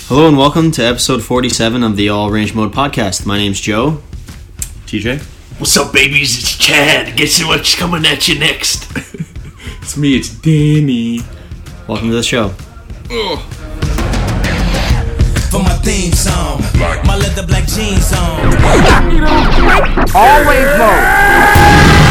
Hello and welcome to episode 47 of the All Range Mode podcast. My name's Joe. TJ. What's up, babies? It's Chad. Guess what's coming at you next? It's me, it's Danny. Welcome to the show. For my theme song, my leather black jeans on. Always mode.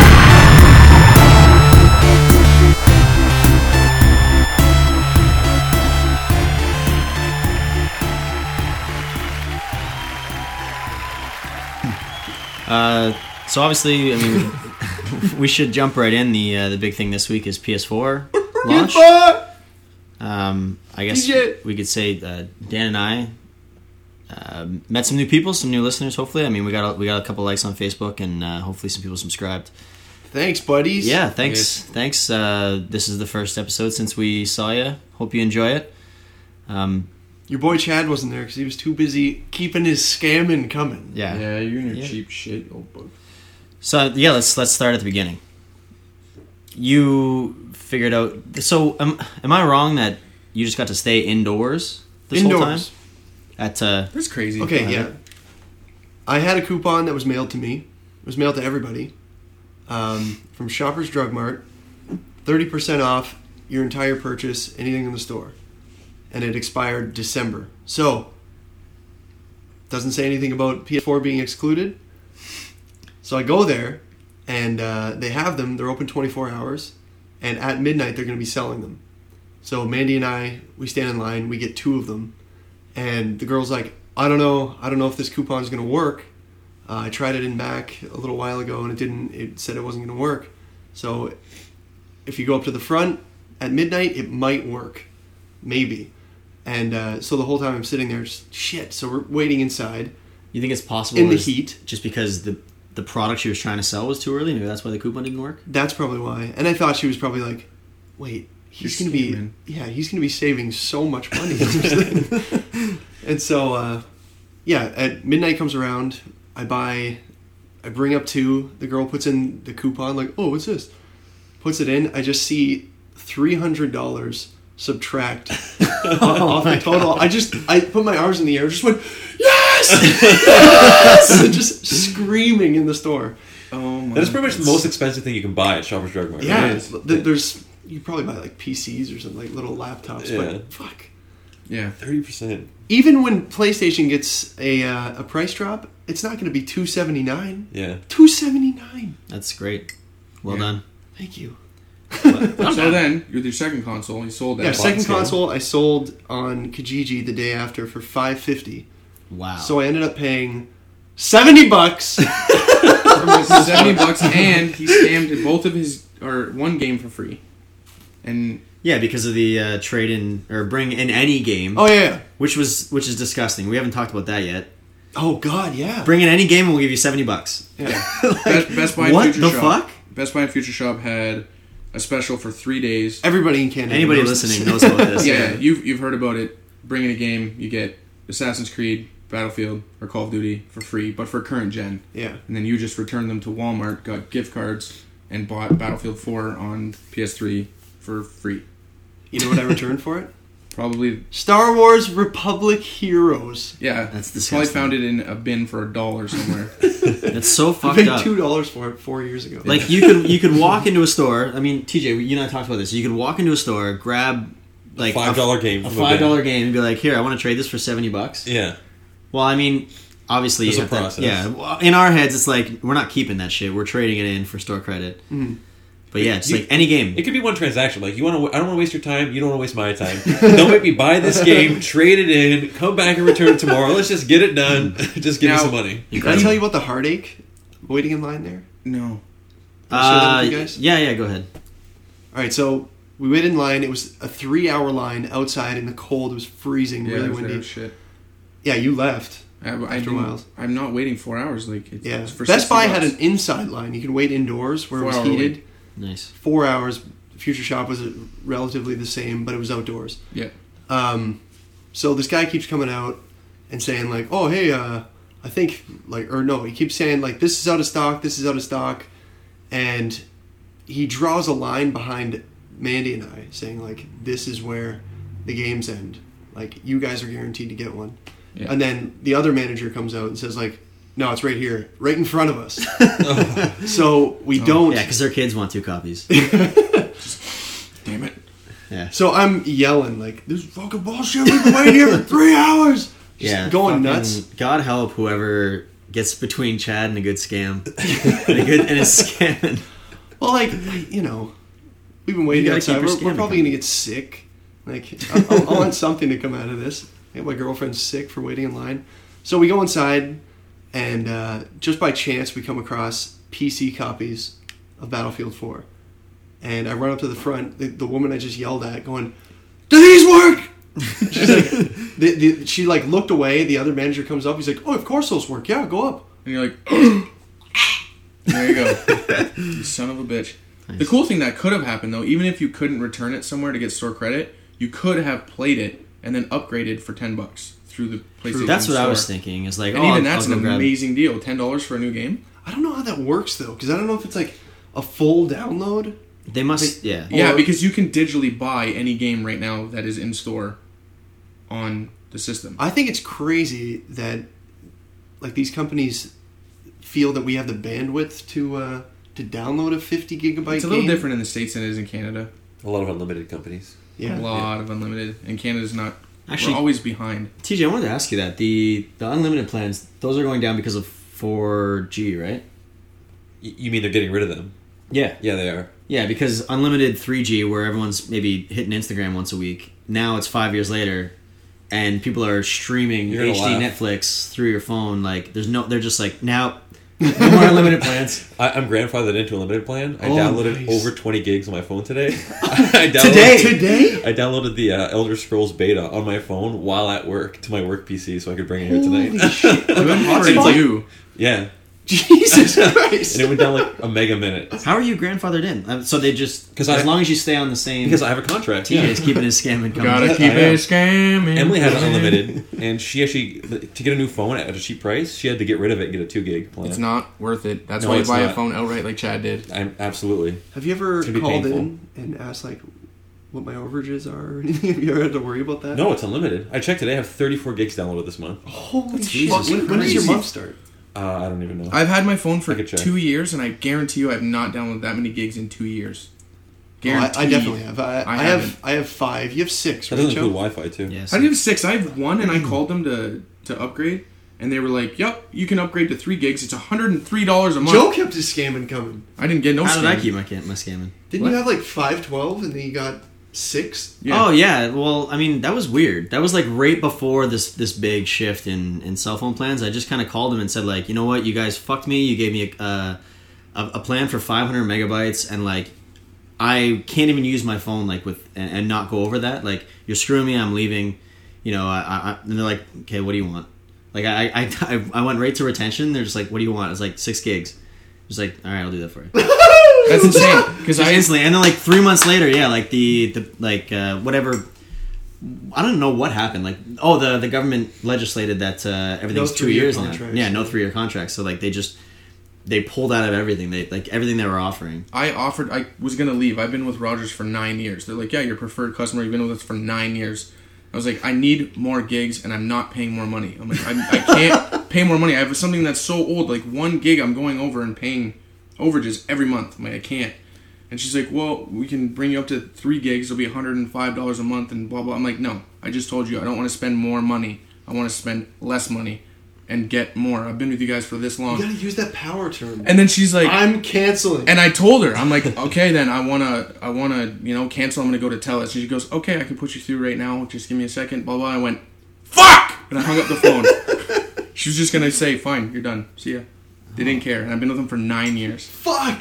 So obviously, I mean, we should jump right in. The big thing this week is PS4 launch. I guess we could say Dan and I met some new people, some new listeners. Hopefully, I mean, we got a couple likes on Facebook, and hopefully, some people subscribed. Thanks, buddies. Yeah, thanks. This is the first episode since we saw you. Hope you enjoy it. Your boy Chad wasn't there because he was too busy keeping his scamming coming. Yeah, you and your cheap shit, old book. So yeah, let's start at the beginning. You figured out. So am I wrong that you just got to stay indoors this whole time? That's crazy. Okay, yeah. I had a coupon that was mailed to me. It was mailed to everybody. From Shoppers Drug Mart. 30% off your entire purchase, anything in the store. And it expired December. So, doesn't say anything about PS4 being excluded. So I go there, and they have them. They're open 24 hours. And at midnight, they're going to be selling them. So Mandy and I, we stand in line. We get 2 of them. And the girl's like, I don't know if this coupon is going to work. I tried it in Mac a little while ago, and it didn't. It said it wasn't going to work. So if you go up to the front at midnight, it might work. Maybe. And so the whole time I'm sitting there, shit. So we're waiting inside. You think it's possible in the heat, just because the product she was trying to sell was too early? Maybe that's why the coupon didn't work. That's probably why. And I thought she was probably like, "Wait, he's going to be saving so much money." And so, at midnight comes around, I bring up 2. The girl puts in the coupon, like, "Oh, what's this?" Puts it in. I just see $300. Subtract off the total. God. I put my arms in the air, just went, yes! Yes! Just screaming in the store. Oh my! That is pretty much the most expensive thing you can buy at Shoppers Drug Mart. Yeah, there's you probably buy like PCs or something, like little laptops. Yeah. But fuck. Yeah, 30%. Even when PlayStation gets a price drop, it's not going to be $279. Yeah, $279. That's great. Well done. Thank you. So then, with your second console, you sold that. Yeah, second console I sold on Kijiji the day after for $550. Wow. So I ended up paying $70. $70, and he scammed both of his one game for free. And yeah, because of the trade in or bring in any game. Oh yeah, which is disgusting. We haven't talked about that yet. Oh god, yeah. Bring in any game and we'll give you $70. Yeah. Best Buy and what Future the Shop. fuck? Best Buy and Future Shop had a special for 3 days. Everybody in Canada. Anybody listening knows about this. Yeah, you've heard about it. Bring in a game, you get Assassin's Creed, Battlefield, or Call of Duty for free, but for current gen. Yeah. And then you just returned them to Walmart, got gift cards, and bought Battlefield 4 on PS3 for free. You know what I returned for it? Probably Star Wars Republic Heroes. Yeah, that's Probably disgusting. found it in a bin for $1 somewhere. That's so I fucked paid up. $2 for it 4 years ago. Like you could walk into a store. I mean, TJ, you and I talked about this. You could walk into a store, grab like $5 game, a $5 game, and be like, "Here, I want to trade this for $70." Yeah. Well, I mean, obviously, There's you a have to- process. yeah. Well, in our heads, it's like we're not keeping that shit. We're trading it in for store credit. But yeah, it's like any game. It could be one transaction. Like I don't want to waste your time. You don't want to waste my time. Don't make me buy this game, trade it in, come back and return it tomorrow. Let's just get it done. Just give me some money. Did I tell you about the heartache waiting in line there? No. Can I share that with you guys? Yeah, go ahead. All right, so we waited in line. It was a 3-hour line outside in the cold. It was freezing, Yeah, really it was windy. Shit. Yeah, you left. After a while. I'm not waiting 4 hours. Like it's for Best Buy $60. had an inside line. You could wait indoors where it was 4 hour heated. wait. Nice. 4 hours. Future Shop was relatively the same, but it was outdoors. Yeah. So this guy keeps coming out and saying like, "Oh, hey, I think like," or no, he keeps saying like, "This is out of stock. This is out of stock," and he draws a line behind Mandy and I, saying like, "This is where the games end. Like, you guys are guaranteed to get one. Yeah. And then the other manager comes out and says, like, no, it's right here, right in front of us. So we don't. Yeah, because their kids want 2 copies. Damn it. Yeah. So I'm yelling, like, this is fucking bullshit. We've been waiting here for 3 hours. Just Yeah. going fucking nuts. God help whoever gets between Chad and a good scam. and a scamming. Well, like, you know, we've been waiting You gotta outside. keep your We're scamming probably coming. going to get sick. Like, I want something to come out of this. I my girlfriend's sick for waiting in line. So we go inside, and just by chance, we come across PC copies of Battlefield 4. And I run up to the front, the woman I just yelled at, going, "Do these work?" She's like, she like looked away. The other manager comes up. He's like, "Oh, of course those work. Yeah, go up." And you're like, there you go. You son of a bitch. Nice. The cool thing that could have happened, though, even if you couldn't return it somewhere to get store credit, you could have played it and then upgraded for $10 through the PlayStation That's what Store. I was thinking. Is like, And oh, even that's I'll an go grab- amazing deal. $10 for a new game? I don't know how that works though, because I don't know if it's like a full download. They must, yeah. Yeah, Or- because you can digitally buy any game right now that is in store on the system. I think it's crazy that like these companies feel that we have the bandwidth to download a 50 gigabyte It's a little game. different in the States than it is in Canada. A lot of unlimited companies. Yeah. A lot of unlimited. And Canada's not... Actually- we're always behind. TJ, I wanted to ask you that. The unlimited plans, those are going down because of 4G, right? You mean they're getting rid of them? Yeah. Yeah, they are. Yeah, because unlimited 3G, where everyone's maybe hitting Instagram once a week, now it's 5 years later, and people are streaming You're gonna HD laugh. Netflix through your phone. Like, they're just like, now, no more unlimited plans. I'm grandfathered into a limited plan. I Oh, downloaded nice. over 20 gigs on my phone today. I downloaded, Today? I downloaded the Elder Scrolls beta on my phone while at work to my work PC so I could bring it here tonight. Holy shit. Like a Good for hotspot? you. Yeah. Jesus Christ. And it went down like a mega minute. How are you grandfathered in? So they just, 'Cause as I- long as you stay on the same... Because I have a contract. TJ's keeping his scamming coming. Gotta keep I am. it scamming. Emily had it unlimited, and she actually, to get a new phone at a cheap price, she had to get rid of it and get a 2 gig plan. It's not worth it. That's No, why you it's buy a not. phone outright like Chad did. Absolutely. Have you ever It's gonna be called painful. in and asked like what my overages are or anything? Have you ever had to worry about that? No, it's unlimited. I checked today. I have 34 gigs downloaded this month. Holy shit. Jesus When does your Christ. month start? I don't even know. I've had my phone for I could check. 2 years, and I guarantee you I have not downloaded that many gigs in 2 years. Oh, Guaranteed. I definitely have. I haven't. have 5. You have 6, that right, doesn't Joe? include Wi-Fi too. Yes. How do you have 6? I have 1, and I called them to upgrade, and they were like, "Yep, you can upgrade to 3 gigs. It's $103 a month." Joe kept his scamming coming. I didn't get no. How did I scam. keep my scamming? Didn't What? you have like 512 and then you got 6? Yeah. Oh yeah, well, I mean that was weird. That was like right before this big shift in cell phone plans. I just kind of called them and said like, you know what, you guys fucked me. You gave me a plan for 500 megabytes, and like I can't even use my phone like with and not go over that. Like you're screwing me. I'm leaving. You know, and they're like, okay, what do you want? Like I went right to retention. They're just like, what do you want? It's like 6 gigs. I was like, all right, I'll do that for you. That's insane. Because Just I instantly, and then like 3 months later, yeah, like the whatever, I don't know what happened. Like, oh, the government legislated that everything's No 2 3-year years now. contracts. Yeah, no 3-year contracts. So like they pulled out of everything. They like everything they were offering. I was gonna leave. I've been with Rogers for 9 years. They're like, "Yeah, you're a preferred customer. You've been with us for 9 years." I was like, "I need more gigs, and I'm not paying more money." I'm like, I can't pay more money. I have something that's so old, like 1 gig. I'm going over and paying overages every month. I'm like, I can't. And she's like, "Well, we can bring you up to 3 gigs. It'll be $105 a month, and blah blah." I'm like, "No, I just told you I don't want to spend more money. I want to spend less money and get more. I've been with you guys for this long." You gotta use that power term. And then she's like, I'm canceling. and I told her, I'm like, okay, then I wanna, cancel. I'm gonna go to TELUS. And she goes, okay, I can put you through right now. Just give me a second. Blah blah. I went, fuck, and I hung up the phone. She was just gonna say, fine, you're done. See ya. They didn't care, and I've been with them for 9 years. Fuck.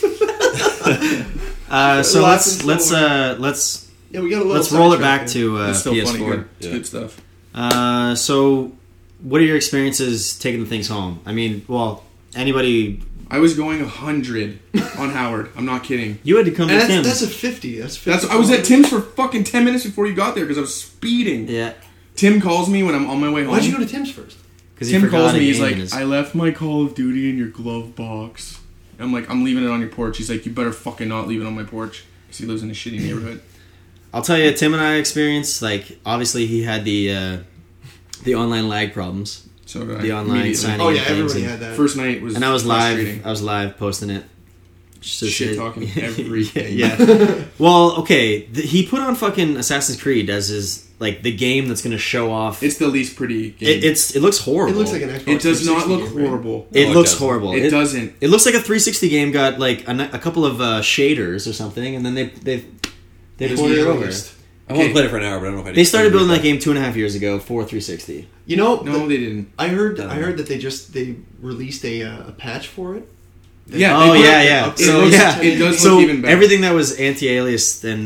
So Lots let's and let's Yeah, we got a little let's roll it back sidetracked to It's still funny. PS4. Good. It's Yeah. good stuff. So what are your experiences taking the things home? I mean, well, anybody, I was going 100 on Howard. I'm not kidding. you had to come And to Tim. that's a 50. That's 50. I was at Tim's for fucking 10 minutes before you got there because I was speeding. Yeah, Tim calls me when I'm on my way home. Why'd you go to Tim's first? because Tim calls me. He's like, I left my Call of Duty in your glove box. I'm like, I'm leaving it on your porch. He's like, you better fucking not leave it on my porch because he lives in a shitty neighborhood. I'll tell you, Tim and I experienced, like, obviously he had the online lag problems. So did I. The online Immediately. signing. Oh yeah, things everybody and- had that. First night was And I was frustrating. live posting it. Just Shit talking everything. Yeah. Well, okay. He put on fucking Assassin's Creed as his like the game that's going to show off. It's the least pretty game. It looks horrible. It looks like an Xbox. It does not 360 look game, right? horrible. It No, it looks doesn't. horrible. It doesn't. It looks like a 360 game got like a couple of shaders or something, and then they It was poured it over. released. I want Okay. to play it for an hour, but I don't know if I They started building that game. game 2.5 years ago for 360. You know, No, they didn't. I heard that they released a patch for it. Yeah. Oh they put- yeah. It So looks- yeah, it does so look even better. everything that was anti-aliased and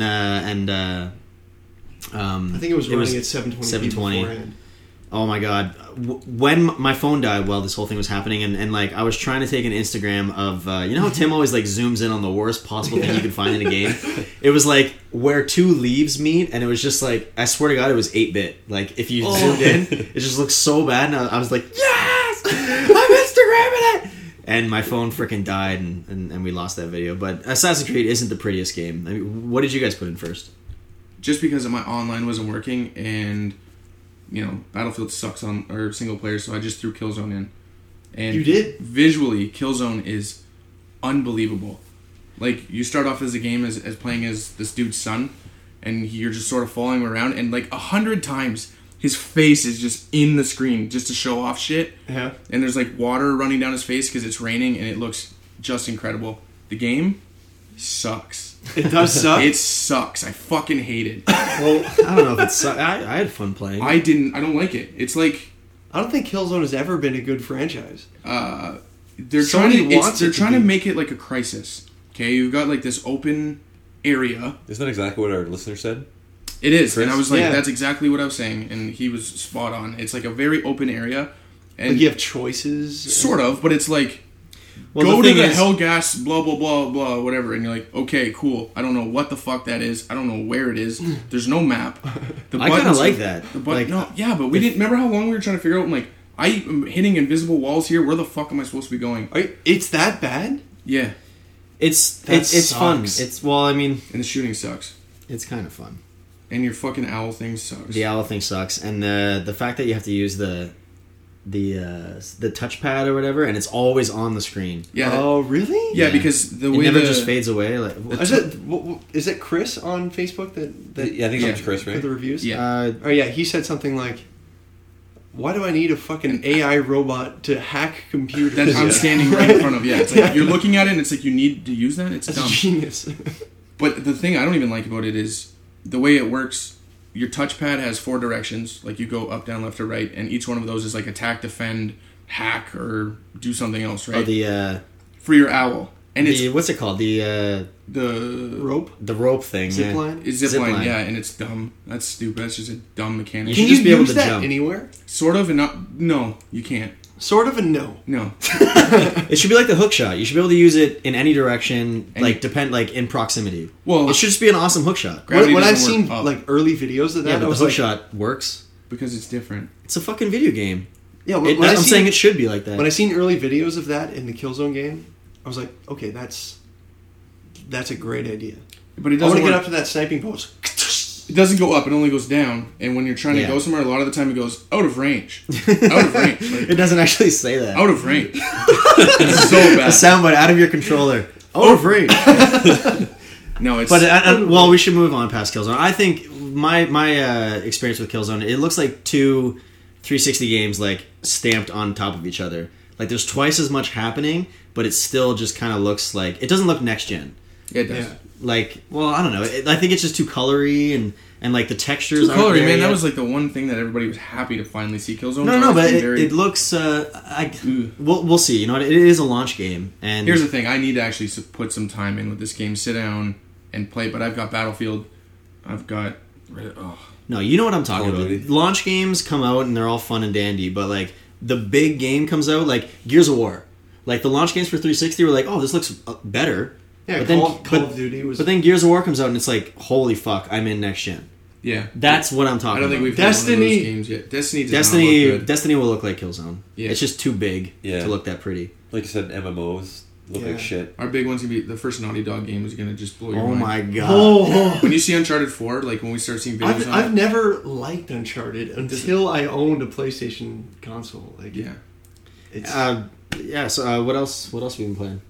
I think it was running at 720. 720. beforehand. Oh my god! When my phone died while this whole thing was happening, and like I was trying to take an Instagram of you know how Tim always like zooms in on the worst possible thing you could find in a game. It was like where two leaves meet, and it was just like I swear to God, it was 8-bit. Like if you zoomed in, it just looked so bad, and I was like, yes, I'm Instagramming it. And my phone freaking died, and we lost that video. But Assassin's Creed isn't the prettiest game. I mean, what did you guys put in first? Just because my online wasn't working and Battlefield sucks on or single player, so I just threw Killzone in. And You did? Visually, Killzone is unbelievable. Like you start off as a game as playing as this dude's son, and you're just sort of following him around, and like 100 times his face is just in the screen just to show off shit. Yeah. And there's like water running down his face because it's raining, and it looks just incredible. The game sucks. It does suck. It sucks. I fucking hate it. Well, I don't know if it's. I had fun playing. I don't like it. It's like I don't think Killzone has ever been a good franchise. they're Sony wants they're it to trying to be. make it like a Crisis. Okay, you've got like this open area. Isn't that exactly what our listener said? It is, Chris? and I was like, Yeah. that's exactly what I was saying, and he was spot on. It's like a very open area, and Like you have choices. sort of, but it's like Well, go the to thing the is- Hellgas, blah blah blah blah, whatever, and you're like, okay, cool. I don't know what the fuck that is. I don't know where it is. There's no map. The I kind of buttons like are- that. The Like, no, yeah, but we didn't remember how long we were trying to figure out. I'm like, I am hitting invisible walls here. Where the fuck am I supposed to be going? It's that bad? Yeah, it's That it's fun. sucks. It's well, I mean, and the shooting sucks, it's kind of fun. and your fucking owl thing sucks. The owl thing sucks, and the fact that you have to use the touchpad or whatever, and it's always on the screen. Yeah, that- Oh, really? yeah, because the It way never the, just fades away. Like, Is it Chris on Facebook that Yeah, I think it's Chris, put right? the reviews? Yeah. Oh yeah, he said something like, "Why do I need a fucking AI robot to hack computers?" that I'm standing right in front of. Yeah, it's like you're looking at it, and it's like you need to use that. It's That's dumb. genius. But the thing I don't even like about it is the way it works. Your touchpad has 4 directions, like you go up, down, left, or right, and each one of those is like attack, defend, hack, or do something else, right? oh, the For your owl, and it's what's it called? the Rope, The rope thing. zip yeah. line. zip Zip line, line. yeah, and it's dumb. That's stupid. That's just a dumb mechanic. You Can should you just be able use to that jump. anywhere? Sort of, and not. No, you can't. Sort of, and no. No. It should be like the hook shot. You should be able to use it in any direction, Any- like in proximity. Well, It should just be an awesome hook shot. Gravity When I've doesn't work seen up. like early videos of that, Yeah, I but the was hook like, shot works. because it's different. It's a fucking video game. yeah. I'm saying it should be like that. When I seen early videos of that in the Killzone game, I was like, okay, that's a great idea. But it I want doesn't to get work. up to that sniping post. It doesn't go up. It only goes down. And when you're trying to Yeah. go somewhere, a lot of the time it goes out of range. Out of range. Like, It doesn't actually say that. out of range. It's so A bad. soundbite out of your controller. Out of range. No, it's. But well, we should move on past Killzone. I think my experience with Killzone, it looks like 2 360 games like stamped on top of each other. Like there's twice as much happening, but it still just kind of looks like it doesn't look next gen. yeah, it does. Yeah. Like, well, I don't know. I think it's just too colory and like the textures. Too aren't colory, there man. yet. That was like the one thing that everybody was happy to finally see. Killzone. no, but it looks. We'll see. You know, it is a launch game, and Here's the thing: I need to actually put some time in with this game. Sit down and play. But I've got Battlefield. I've got. Oh, no, you know what I'm talking Call of about. Duty. Launch games come out and they're all fun and dandy, but like the big game comes out, like Gears of War. Like the launch games for 360 were like, oh, this looks better. Yeah, but then Call of Duty was. But then Gears of War comes out and it's like, holy fuck, I'm in next gen. yeah. That's what I'm I talking don't think about. we've had one of Destiny- those games yet. Destiny. Does not look good. Destiny will look like Killzone. Yeah. It's just too big Yeah. to look that pretty. Like you said, MMOs. look Yeah. like shit. Our big one's gonna be the first Naughty Dog game is gonna just blow your Oh mind. my god. Oh, When you see Uncharted 4, like when we start seeing videos I've on never liked Uncharted until I owned a PlayStation console. Like, it, yeah. it's Yeah. So what else? What else have we been playing?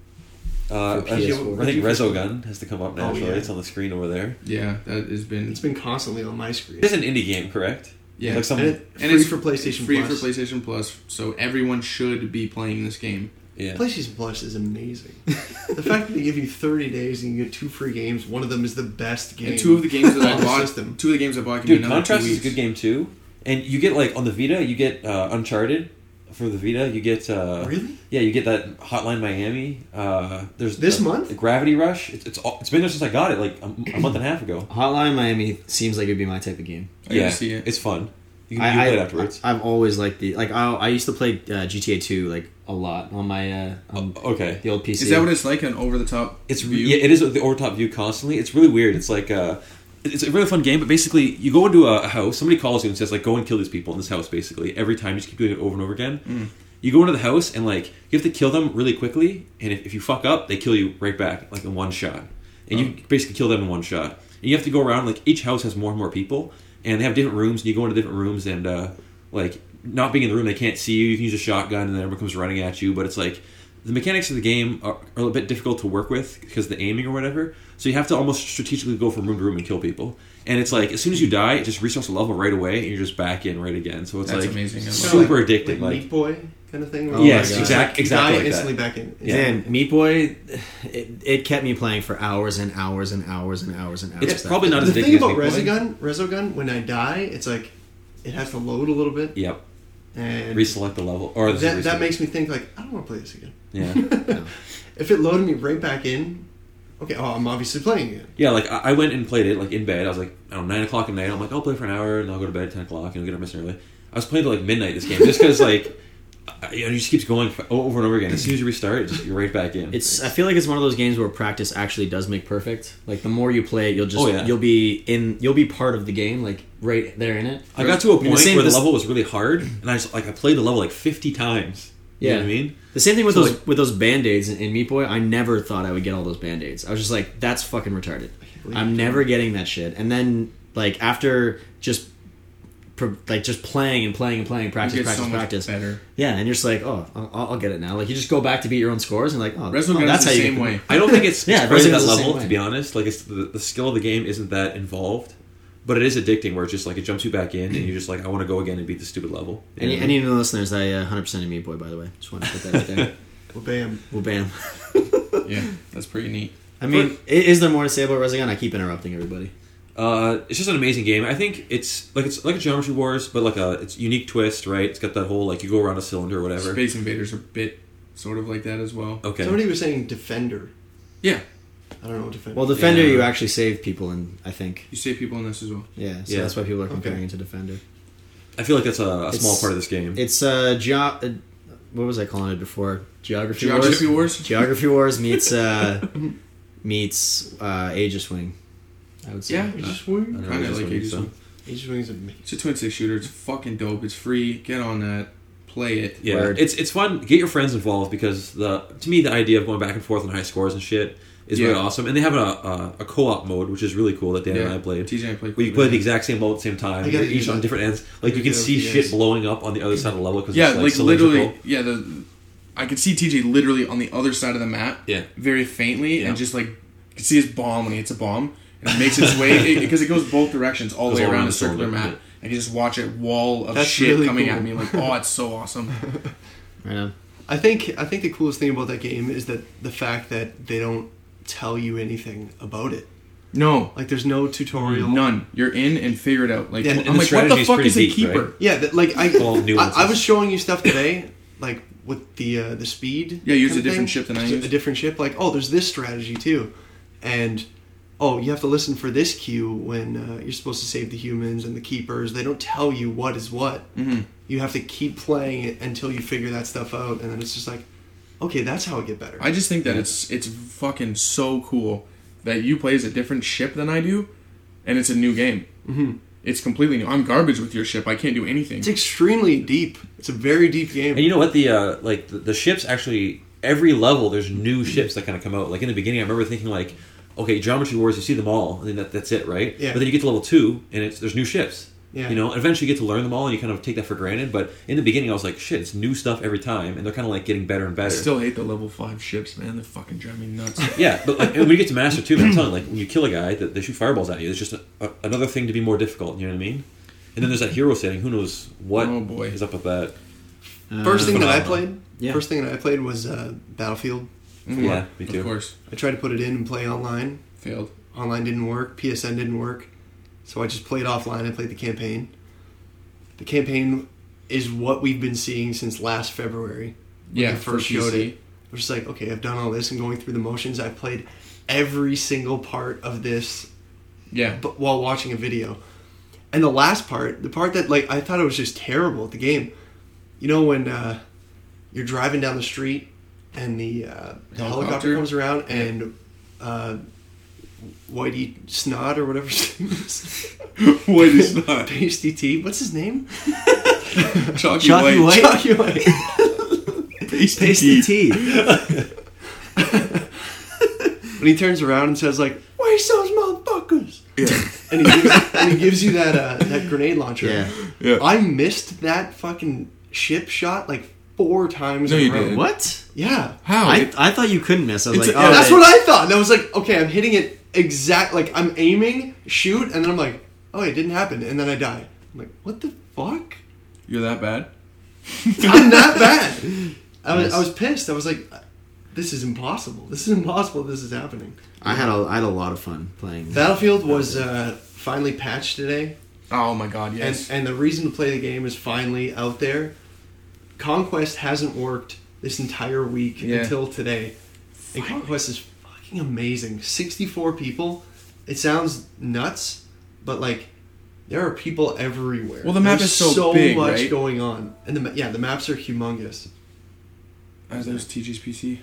I PS4. think Resogun has to come up naturally. yeah. It's on the screen over there. Yeah, that has been... it's been constantly on my screen. It's an indie game, correct? Yeah. Like some, And And free it's for PlayStation free Plus. for PlayStation Plus, so everyone should be playing this game. yeah. PlayStation Plus is amazing. The fact that they give you 30 days and you get 2 free games, one of them is the best game. And two of the games that I on the bought, system. two of the games I bought can Dude, be another 2 Contrast is a weeks. good game too. And you get like on the Vita, you get Uncharted for the Vita. You get Really? Yeah, you get that Hotline Miami. There's This month? Gravity Rush. It's been there since I got it like a month and a half ago. Hotline Miami seems like it'd be my type of game. I gotta see it. It's fun. You can play it afterwards. I've always liked I used to play GTA 2 like a lot on my Okay. the old PC. Is that what it's like, an over-the-top It's view? yeah, it is the overtop view constantly. It's really weird. It's like it's a really fun game, but basically you go into a house. Somebody calls you and says like, "Go and kill these people in this house." Basically, every time you just keep doing it over and over again. You go into the house and like you have to kill them really quickly, and if you fuck up, they kill you right back like in one shot, and you basically kill them in one shot. And you have to go around like each house has more and more people, and they have different rooms. And you go into different rooms and like not being in the room, they can't see you. You can use a shotgun, and then everyone comes running at you. But it's like the mechanics of the game are a little bit difficult to work with because of the aiming or whatever. So you have to almost strategically go from room to room and kill people. And it's like as soon as you die, it just restarts the level right away, and you're just back in right again. So it's That's like amazing. I love super like, addicting. Like Like Meat Boy kind of thing. Oh yes, my God. exactly You die like that. instantly back in. And Meat Boy, it kept me playing for hours and hours and hours and hours and hours. It's probably not The as addicting thing as about Meat Boy. Resogun, when I die, it's like it has to load a little bit, Yep. and Reselect the level, or that makes me think like I don't want to play this again. yeah, If it loaded me right back in, okay, I'm obviously playing again. yeah. Like I went and played it like in bed. I was like, I don't know, 9 o'clock at night. I'm like, I'll play for an hour and I'll go to bed at 10 o'clock and I'll get up nice and early. I was playing till like midnight this game just because like it just keeps going over and over again. As soon as you restart, you're right back in. I feel like it's one of those games where practice actually does make perfect. Like the more you play it, you'll be part of the game, like right there in it. I got to a point where the this- level was really hard, and I played the level like 50 times. You know what I mean? The same thing with So, those like- with those band-aids in Meat Boy. I never thought I would get all those band-aids. I was just like, that's fucking retarded. I'm never getting that shit. And then like after just playing and playing and playing, You practice, get practice, so much practice. better. Yeah, and you're just like, oh, I'll get it now. Like you just go back to beat your own scores and like, oh, Resogun that's is how the you same get the- way. I don't think it's Yeah, quite at Resogun's that the same level, way. to be honest. Like, it's the skill of the game isn't that involved, but it is addicting. Where it's just like it jumps you back in, and you're just like, I want to go again and beat this stupid level. Any of the listeners, I 100% of Meat Boy, by the way. Just want to put that right there. Well, bam. Well, bam. Yeah, that's pretty neat. I mean, is there more to say about Resogun? I keep interrupting everybody. It's just an amazing game. I think it's like a Geometry Wars, but like it's unique twist, right? It's got that whole like you go around a cylinder or whatever. Space Invaders are a bit sort of like that as well. Okay. Somebody was saying Defender. Yeah, I don't know what Defender. Well, Defender, Yeah. you actually save people in, I think. you save people in this as well. Yeah, so Yeah. that's why people are comparing Okay. it to Defender. I feel like that's a small It's- part of this game. It's what was I calling it before? Geography Geography Wars. Wars? Geography Wars meets Age of Swing. I would say. Yeah, Aegis I Swing? don't know, Kinda just like what you Aegis said. Swing. Aegis Swing is amazing. It's a twin stick shooter. It's fucking dope. It's free. Get on that. Play it. Yeah, Word. it's fun. Get your friends involved because to me the idea of going back and forth on high scores and shit is really Yeah. awesome. And they have a co-op mode which is really cool that Dan and I played. TJ and I played. Where you play the exact same level at the same time. I gotta You're each do on that. different ends. Like I you can gotta see do shit this. blowing up on the other side of the level because Yeah, it's like cylindrical. literally. Yeah, I could see TJ literally on the other side of the map. Yeah. Very faintly, Yeah. and just like you could see his bomb when he hits a bomb, and it makes its way because it goes both directions, all the Goes way all around around a the circular cylinder, map. I can just watch a wall of That's shit really coming cool. at me. Like, oh, it's so awesome. Right on. I think the coolest thing about that game is that the fact that they don't tell you anything about it. No, Like there's no tutorial. none. You're in and figure it out. Like, Yeah, and I'm the like, what the strategy is fuck pretty is a deep, keeper? right? Yeah, like All nuances. I was showing you stuff today, like with the speed. Yeah, use kind a of different thing. ship than I Just use. A different ship. Like, oh, there's this strategy too, and oh, you have to listen for this cue when you're supposed to save the humans and the keepers. They don't tell you what is what. Mm-hmm. You have to keep playing it until you figure that stuff out, and then it's just like, okay, that's how I get better. I just think that it's fucking so cool that you play as a different ship than I do, and it's a new game. Mm-hmm. It's completely new. I'm garbage with your ship. I can't do anything. It's extremely deep. It's a very deep game. And you know what? The ships actually, every level there's new ships that kind of come out. Like in the beginning, I remember thinking like, okay, Geometry Wars, you see them all, and then that's it, right? Yeah. But then you get to level 2, and there's new ships. Yeah. You know, and eventually you get to learn them all, and you kind of take that for granted. But in the beginning, I was like, shit, it's new stuff every time, and they're kind of like getting better and I better. still hate the level 5 ships, man. They fucking drive me nuts. Yeah, but like, and when you get to Master 2, I'm telling you, like when you kill a guy, they shoot fireballs at you. It's just another thing to be more difficult. You know what I mean? And then there's that hero setting. Who knows what is up with that? First thing that I phenomenal. played was Battlefield. Yeah, me too. Of course. I tried to put it in and play online. Failed. Online didn't work. PSN didn't work. So I just played offline. I played the campaign. The campaign is what we've been seeing since last February. When Yeah, they first for showed PC. it. I was just like, okay, I've done all this and going through the motions. I've played every single part of this Yeah. but while watching a video. And the last part, the part that like I thought it was just terrible at the game. You know when you're driving down the street and the helicopter comes around and Whitey Snod or whatever his name is. What is that? Pasty T. What's his name? Chalky Chalky White. Chalky White. Pasty T. When he turns around and says like, "Where's those motherfuckers?" Yeah. and he gives you that grenade launcher. Yeah. Yeah. I missed that fucking ship shot like 4 times. No, in a you row. didn't. What? Yeah. How? I thought you couldn't miss. I was It's like, a- oh, That's what I thought. And I was like, okay, I'm hitting it exact. Like I'm aiming, shoot, and then I'm like, oh, it didn't happen, and then I die. I'm like, what the fuck? You're that bad? I'm that bad. I Yes. was pissed. I was like, this is impossible. This is impossible. This is happening. I had a lot of fun playing. Battlefield was finally patched today. Oh my god, yes. And the reason to play the game is finally out there. Conquest hasn't worked this entire week Yeah. until today. And Conquest is fucking amazing. 64 people. It sounds nuts, but like there are people everywhere. Well, the map There's is so big, much right? going on. And the maps are humongous. There's TG's PC.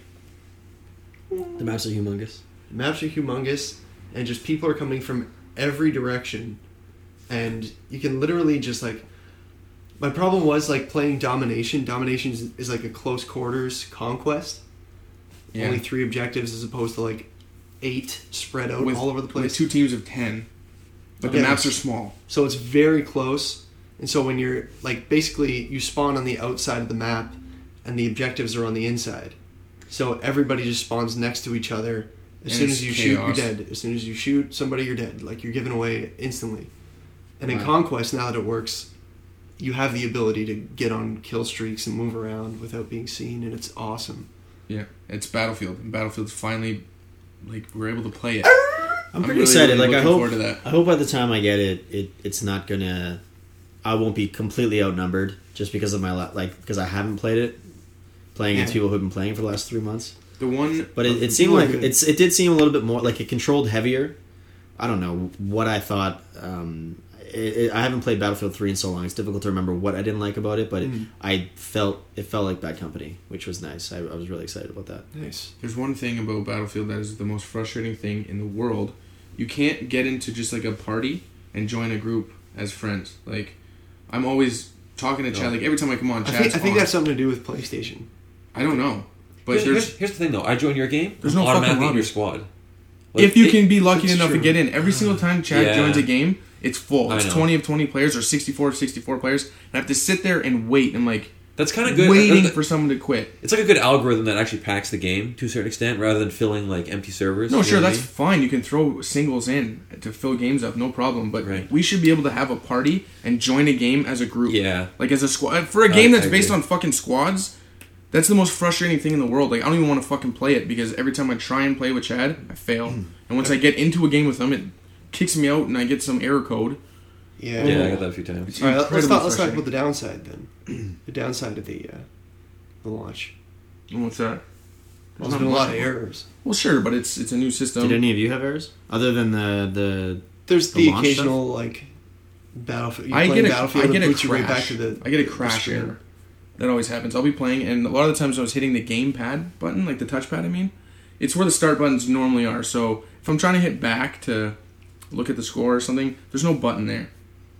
The maps are humongous. The maps are humongous and just people are coming from every direction. And you can literally just like my problem was like playing Domination. Domination is like a close quarters conquest. Yeah. Only 3 objectives as opposed to like 8 spread out all over the With place. 2 teams of 10. But the Yeah. maps are small. So it's very close. And so when you're like basically you spawn on the outside of the map and the objectives are on the inside. So everybody just spawns next to each other. As And soon it's as you shoot, chaos. you're dead. As soon as you shoot somebody, you're dead. Like you're given away instantly. And in Wow. Conquest, now that it works, you have the ability to get on kill streaks and move around without being seen, and it's awesome. Yeah. It's Battlefield. And Battlefield's finally, like, we're able to play it. I'm pretty really, excited. really Like I looking hope, forward to that. I hope by the time I get it's not gonna. I won't be completely outnumbered just because of my because I haven't played it, playing against Yeah. people who've been playing for the last 3 months. The one... But it seemed People are like good. it did seem a little bit more like it controlled heavier. I don't know what I thought. I haven't played Battlefield 3 in so long. It's difficult to remember what I didn't like about it, but it felt like Bad Company, which was nice. I was really excited about that. Nice. There's one thing about Battlefield that is the most frustrating thing in the world. You can't get into just like a party and join a group as friends. Like, I'm always talking to Chad. Like every time I come on, I Chad's think on. that's something to do with PlayStation. I don't know, but Here's the thing though. I join your game. There's I'm no fucking automatically in lobby. your squad. Like, if you can be lucky That's enough true. to get in, every single time Chad Yeah. joins a game, it's full. I It's know. 20 of 20 players or 64 of 64 players. And I have to sit there and wait and like that's kind of good. waiting for someone to quit. It's like a good algorithm that actually packs the game to a certain extent, rather than filling like empty servers. No, you sure, know what I that's mean? fine. You can throw singles in to fill games up, no problem. But Right. we should be able to have a party and join a game as a group. Yeah. Like as a squad. For a game that's I based agree. on fucking squads, that's the most frustrating thing in the world. Like, I don't even want to fucking play it because every time I try and play with Chad, I fail. And once I get into a game with him, it kicks me out and I get some error code. Yeah. Yeah, I got that a few times. It's All right, let's incredibly talk frustrating. about the downside then. The downside of the launch. And what's that? There's been a lot of errors. Well, sure, but it's a new system. Did any of you have errors other than the? There's The the launch occasional like Battlefield. You're I playing get Battlefield a and it boots crash. you right back to the. I get a the crash screen. error. That always happens. I'll be playing, and a lot of the times I was hitting the gamepad button, like the touchpad. I mean, it's where the start buttons normally are. So if I'm trying to hit back to look at the score or something, there's no button there.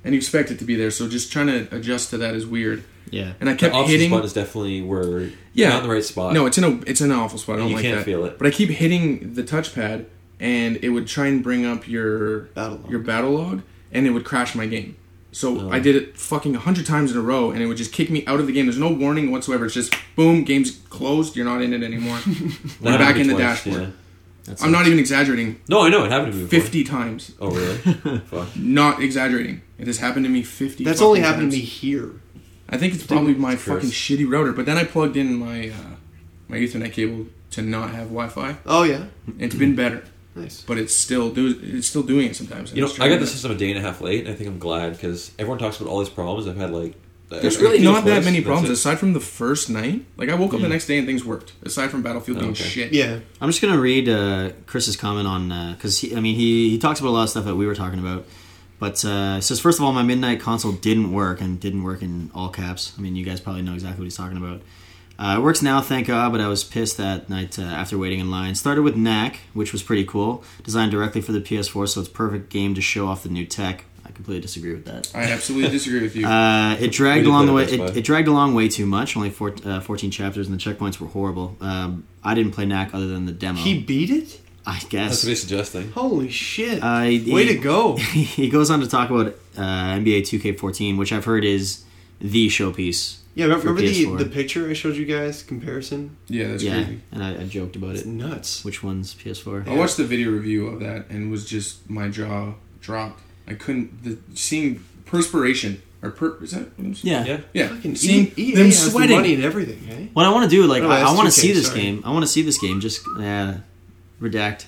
and you expect it to be there. So just trying to adjust to that is weird. Yeah. And I The kept option hitting. spot is definitely where Yeah. not in the right spot. No, it's in an awful spot. I don't You like can't that. feel it. But I keep hitting the touchpad, and it would try and bring up your battle log, and it would crash my game. So I did it fucking 100 times in a row, and it would just kick me out of the game. There's no warning whatsoever. It's just boom, game's closed. You're not in it anymore. We're back in the dashboard. I'm not even exaggerating. No, I know it happened to me before. 50 times. Oh really? Fuck. Not exaggerating. It has happened to me 50. That's only fucking happened times. to me here. I think it's probably my Chris. fucking shitty router. But then I plugged in my Ethernet cable to not have Wi-Fi. Oh yeah, It's been better, nice. but it's still doing it sometimes. and You know, it's I got driving the me system a day and a half late, and I think I'm glad because everyone talks about all these problems. I've had like There's really not that many That's problems it. aside from the first night. Like I woke up the next day and things worked. Aside from Battlefield being okay. shit. Yeah, I'm just gonna read Chris's comment on because he talks about a lot of stuff that we were talking about, but it says first of all my midnight console didn't work in all caps. I mean you guys probably know exactly what he's talking about. It works now, thank God, but I was pissed that night after waiting in line. Started with Knack, which was pretty cool, designed directly for the PS4, so it's a perfect game to show off the new tech. I completely disagree with that. I absolutely disagree with you. It dragged We did along the play way. it, that's why. Uh, It dragged along way too much. Only 14 chapters, and the checkpoints were horrible. I didn't play Knack other than the demo. he beat it. I That's guess. what he's suggesting. Holy shit! Way Way to go! He goes on to talk about NBA 2K14, which I've heard is the showpiece. Yeah, remember for PS4. the picture I showed you guys comparison? Yeah, that's Yeah, crazy. and I joked about It's it. nuts. Which one's PS4? I watched the video review of that and was just my jaw dropped. I couldn't seeing perspiration is that what I'm saying? Yeah. Yeah. Yeah, Fucking seeing EA them has the sweating. money and everything, eh? What I want to do, like, Oh, I that's want to 2K, see this sorry. game. I want to see this game. Just redact.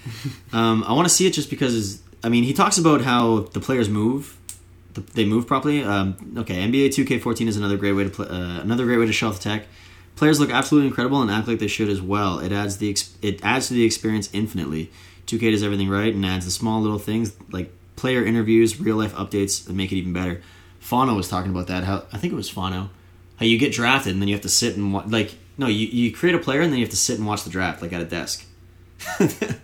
I want to see it just because. I mean, he talks about how the players move. They move properly. Okay, NBA 2K14 is another great way to play. Another great way to show off the tech. Players look absolutely incredible and act like they should as well. It adds to the experience infinitely. 2K does everything right and adds the small little things like player interviews, real life updates that make it even better. Fano was talking about that. How I think it was Fano. How you get drafted and then you have to sit and you create a player and then you have to sit and watch the draft like at a desk. I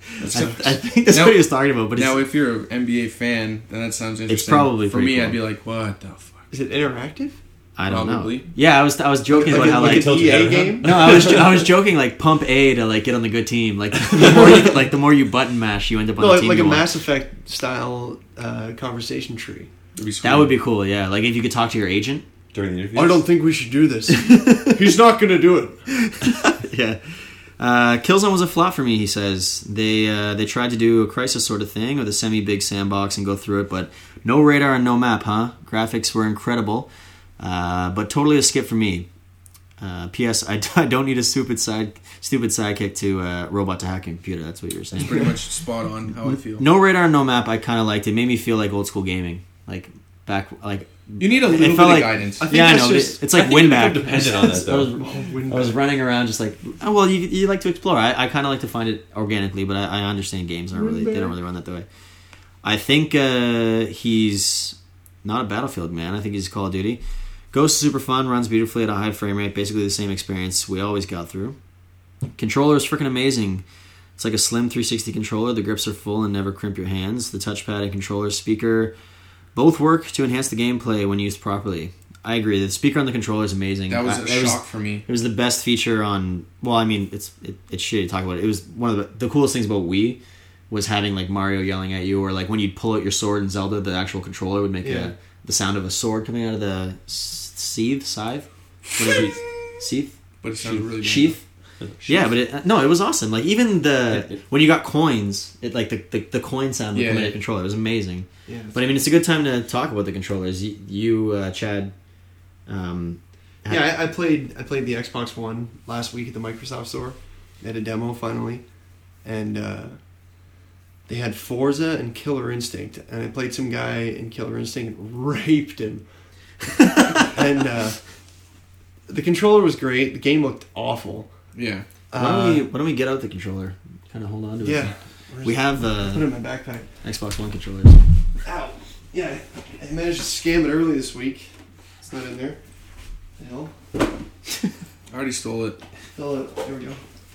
think that's Now- what he was talking about. But Now, it's, if you're an NBA fan, then that sounds interesting. probably for pretty me. cool. I'd be like, what the fuck? Is it interactive? I don't probably. know. Yeah, I was joking about how like like an EA game? no, I was joking like pump A to like get on the good team. Like the more you button mash, you end up on No, the like, team. like a you want. Mass Effect style conversation tree. It'd be sweet. That would be cool. Yeah, like if you could talk to your agent. During the interview. I don't think we should do this. He's not going to do it. Yeah. Killzone was a flop for me, he says. They tried to do a Crisis sort of thing with a semi-big sandbox and go through it, but no radar and no map, huh? Graphics were incredible, but totally a skip for me. P.S. I don't need a stupid sidekick to robot to hack a computer. That's what you were saying. pretty much spot on how I feel. No radar, no map. I kind of liked it. Made me feel like old school gaming, like back, like You need a it little bit felt of like- guidance. I think yeah, I that's know. just- It's like I think you Winback. become dependent on that, though. I was running around just like, oh well, you like to explore. I kind of like to find it organically, but I understand games they don't really run that way. I think he's not a Battlefield man. I think he's Call of Duty. Ghost is super fun, runs beautifully at a high frame rate, basically the same experience we always got through. Controller is freaking amazing. It's like a slim 360 controller. The grips are full and never crimp your hands. The touchpad and controller speaker both work to enhance the gameplay when used properly. I agree. The speaker on the controller is amazing. That was a it shock for me. It was the best feature on. Well, I mean, it's shitty to talk about it. It was one of the coolest things about Wii was having like Mario yelling at you, or like when you'd pull out your sword in Zelda, the actual controller would make the sound of a sword coming out of the scythe, whatever. Sheath. But it sounded really bad. Sheath. Yeah, but it was awesome. Like even when you got coins, it like the coin sound would come out of the controller. It was amazing. Yeah, But I mean, it's a good time to talk about the controllers. You Chad. I played the Xbox One last week at the Microsoft Store. They had a demo finally, and they had Forza and Killer Instinct, and I played some guy in Killer Instinct and raped him. And the controller was great. The game looked awful. Yeah. Why don't we get out the controller? Kind of hold on to it. Yeah. We have Put it in my backpack. Xbox One controllers. Ow. Yeah, I managed to scam it early this week. It's not in there. The hell? I already stole it. There we go.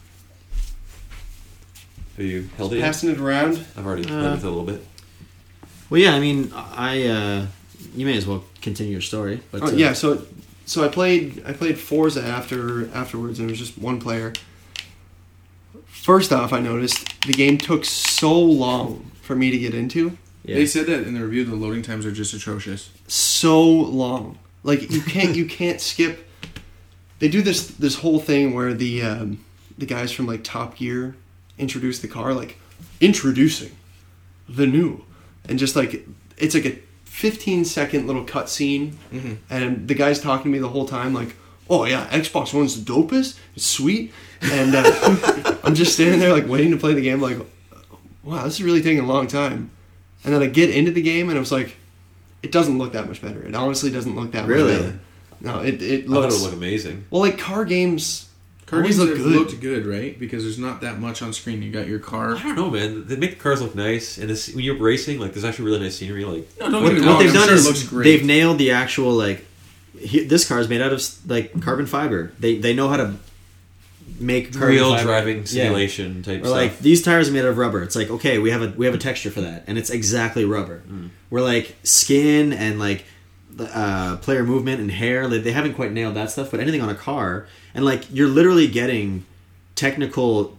Have you held it yet? Passing it around. I've already played with it a little bit. Well, yeah. I mean, I you may as well continue your story. But Yeah, so I played Forza afterwards, and it was just one player. First off, I noticed the game took so long for me to get into. yeah. They said that in the review. The loading times are just atrocious. So long. Like you can't skip. They do this whole thing where the guys from like Top Gear introduce the car, like introducing the new, and just like it's like a 15-second little cutscene, and the guy's talking to me the whole time like, oh yeah, Xbox One's the dopest, it's sweet, and I'm just standing there like waiting to play the game, like, wow, this is really taking a long time, and then I get into the game and I was like, it doesn't look that much better. It honestly doesn't look that Really? much better. No, it I thought it looks would look amazing. well like car games. Car Always games look have good. looked good, right? Because there's not that much on screen. You got your car. I don't know, man. They make the cars look nice, and when you're racing, like there's actually really nice scenery. Like, No, don't What, get me what wrong. they've I'm done sure is it looks great. they've nailed the actual like. This car is made out of like carbon fiber. They know how to make carbon real fiber. driving Yeah. simulation type Or stuff. like these tires are made out of rubber. It's like okay, we have a texture for that, and it's exactly rubber. We're like skin and like player movement and hair. They haven't quite nailed that stuff, but anything on a car, and like you're literally getting technical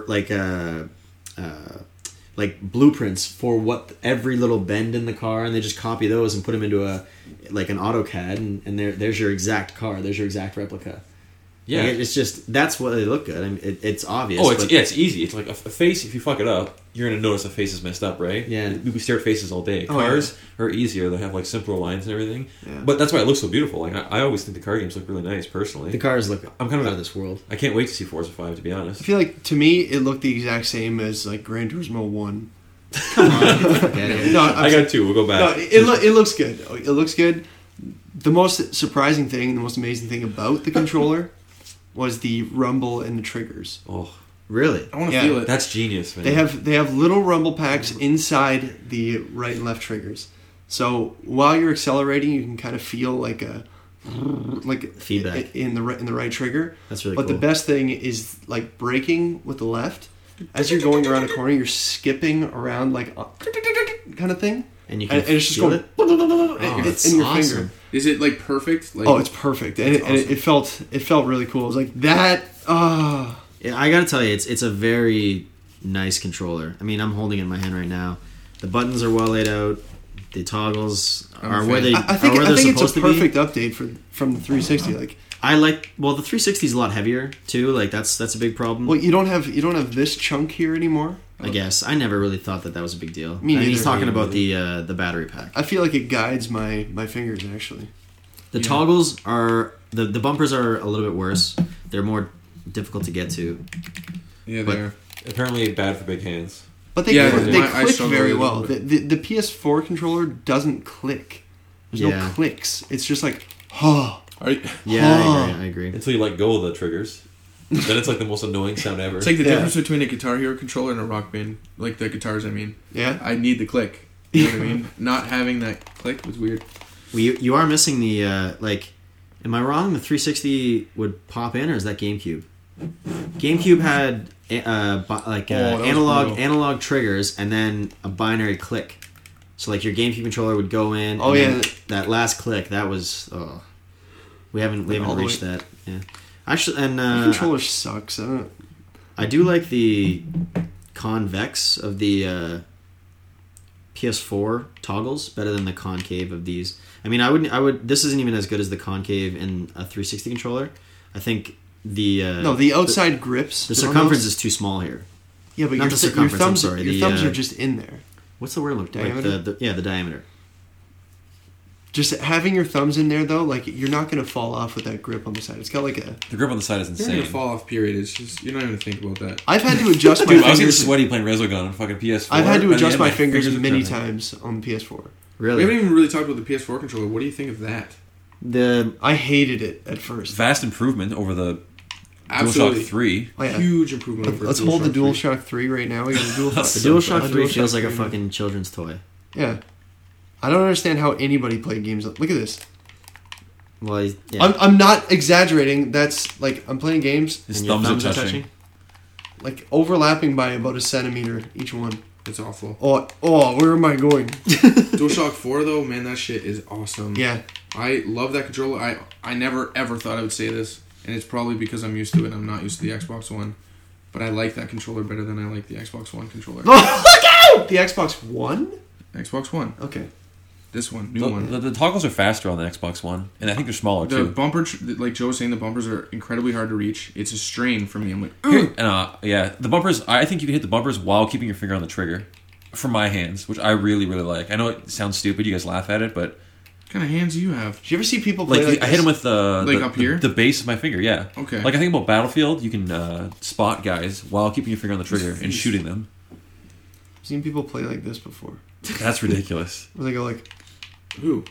like blueprints for what every little bend in the car, and they just copy those and put them into an AutoCAD, and there's your exact car. There's your exact replica. yeah. Like, it's just that's what they look good. I mean, it's obvious. Oh, it's but it's easy. It's like a face. If you fuck it up, you're gonna notice a face is messed up, right? Yeah. We stare at faces all day. Oh, Cars are easier. They have like simpler lines and everything. Yeah. But that's why it looks so beautiful. Like I always think the car games look really nice. Personally, the cars look. I'm kind of out of this world. I can't wait to see Forza 5. To be honest. I feel like to me it looked the exact same as like Gran Turismo 1. Okay. No, I got two. We'll go No, back. it looks good. It looks good. The most surprising thing, the most amazing thing about the controller was the rumble and the triggers. Oh, Really? I want to Yeah. feel it. that's genius, man. They have little rumble packs inside the right and left triggers. So while you're accelerating, you can kind of feel like a Feedback. in the right trigger. That's really But cool. the best thing is like braking with the left. As you're going around a corner, you're skipping around like kind of thing, And you can and it's just feel going it? in your awesome. finger. Is it like perfect? Like, Oh, it's perfect, and, That's it felt really cool. It was like that. Yeah, I gotta tell you, it's a very nice controller. I mean, I'm holding it in my hand right now. The buttons are well laid out. The toggles I'm are a where fan. they I think are where they're it's a supposed to perfect be. update from the 360. Like, I like the 360 is a lot heavier too. Like that's a big problem. well, you don't have this chunk here anymore. I guess I never really thought that was a big deal. Me I mean, he's neither. talking about the battery pack. I feel like it guides my fingers actually. The toggles are the bumpers are a little bit worse. They're more difficult to get to. yeah, but- there. Apparently bad for big hands. But they Yeah, they I click struggle very with it a well. little The PS4 controller doesn't click. There's Yeah. no clicks. It's just like, oh. Are you, Yeah, I agree. Until you let go of the triggers, then it's like the most annoying sound ever. it's like the Yeah. difference between a Guitar Hero controller and a Rock Band. Like the guitars, I mean. Yeah. I need the click. You know what I mean? Not having that click was weird. Well, you are missing the like. Am I wrong? The 360 would pop in, or is that GameCube? GameCube had that was analog triggers and then a binary click. So like your GameCube controller would go in. Oh, and yeah. then that last click that was. Oh, we haven't all the reached way- that. Yeah, actually, and The controller sucks. I do like the convex of the PS4 toggles better than the concave of these. I mean, I would. This isn't even as good as the concave in a 360 controller. I think the No, the outside grips. the on circumference those- is too small here. Yeah, but not your, the your circumference, I'm thumbs, sorry, your the, thumbs uh, are just in there. What's the word? Like Diameter? the diameter. Just having your thumbs in there though, like you're not gonna fall off with that grip on the side. It's got like a. The grip on the side is You're in insane. a fall off period. It's just you're not even think about that. I've had to adjust my Dude, I was getting fingers. sweaty playing Resogun on fucking PS4. I've had to By the adjust end, my fingers are many trembling. times on the PS4. We Really, haven't even really talked about the PS4 controller. What do you think of that? the I hated it at first. Vast improvement over the Absolutely. DualShock 3. Oh, yeah. Huge improvement. over Let's hold the DualShock 3. DualShock 3 right now. We got a DualShock. the So DualShock bad. 3 DualShock feels like a 3. fucking children's toy. Yeah. I don't understand how anybody played games. Look at this. Well, yeah. I'm not exaggerating. That's like I'm playing games His And your thumbs are touching. like overlapping by about a centimeter each one. It's awful. Oh, where am I going? DualShock 4 though, man, that shit is awesome. Yeah. I love that controller. I never ever thought I would say this, and it's probably because I'm used to it. I'm not used to the Xbox One, but I like that controller better than I like the Xbox One controller. Look out! The Xbox One? Xbox One. Okay. This one, new one. The toggles are faster on the Xbox One, and I think they're smaller The too. bumper, like Joe was saying, the bumpers are incredibly hard to reach. It's a strain for me. I'm like, Yeah, the bumpers. I think you can hit the bumpers while keeping your finger on the trigger. For my hands, which I really, really like. I know it sounds stupid. You guys laugh at it, but what kind of hands do you have? Did you ever see people play like I hit them with Like up here? the base of my finger. Yeah. Okay. Like I think about Battlefield, you can spot guys while keeping your finger on the trigger and shooting them. I've seen people play like this before. That's ridiculous. Where they go like Who?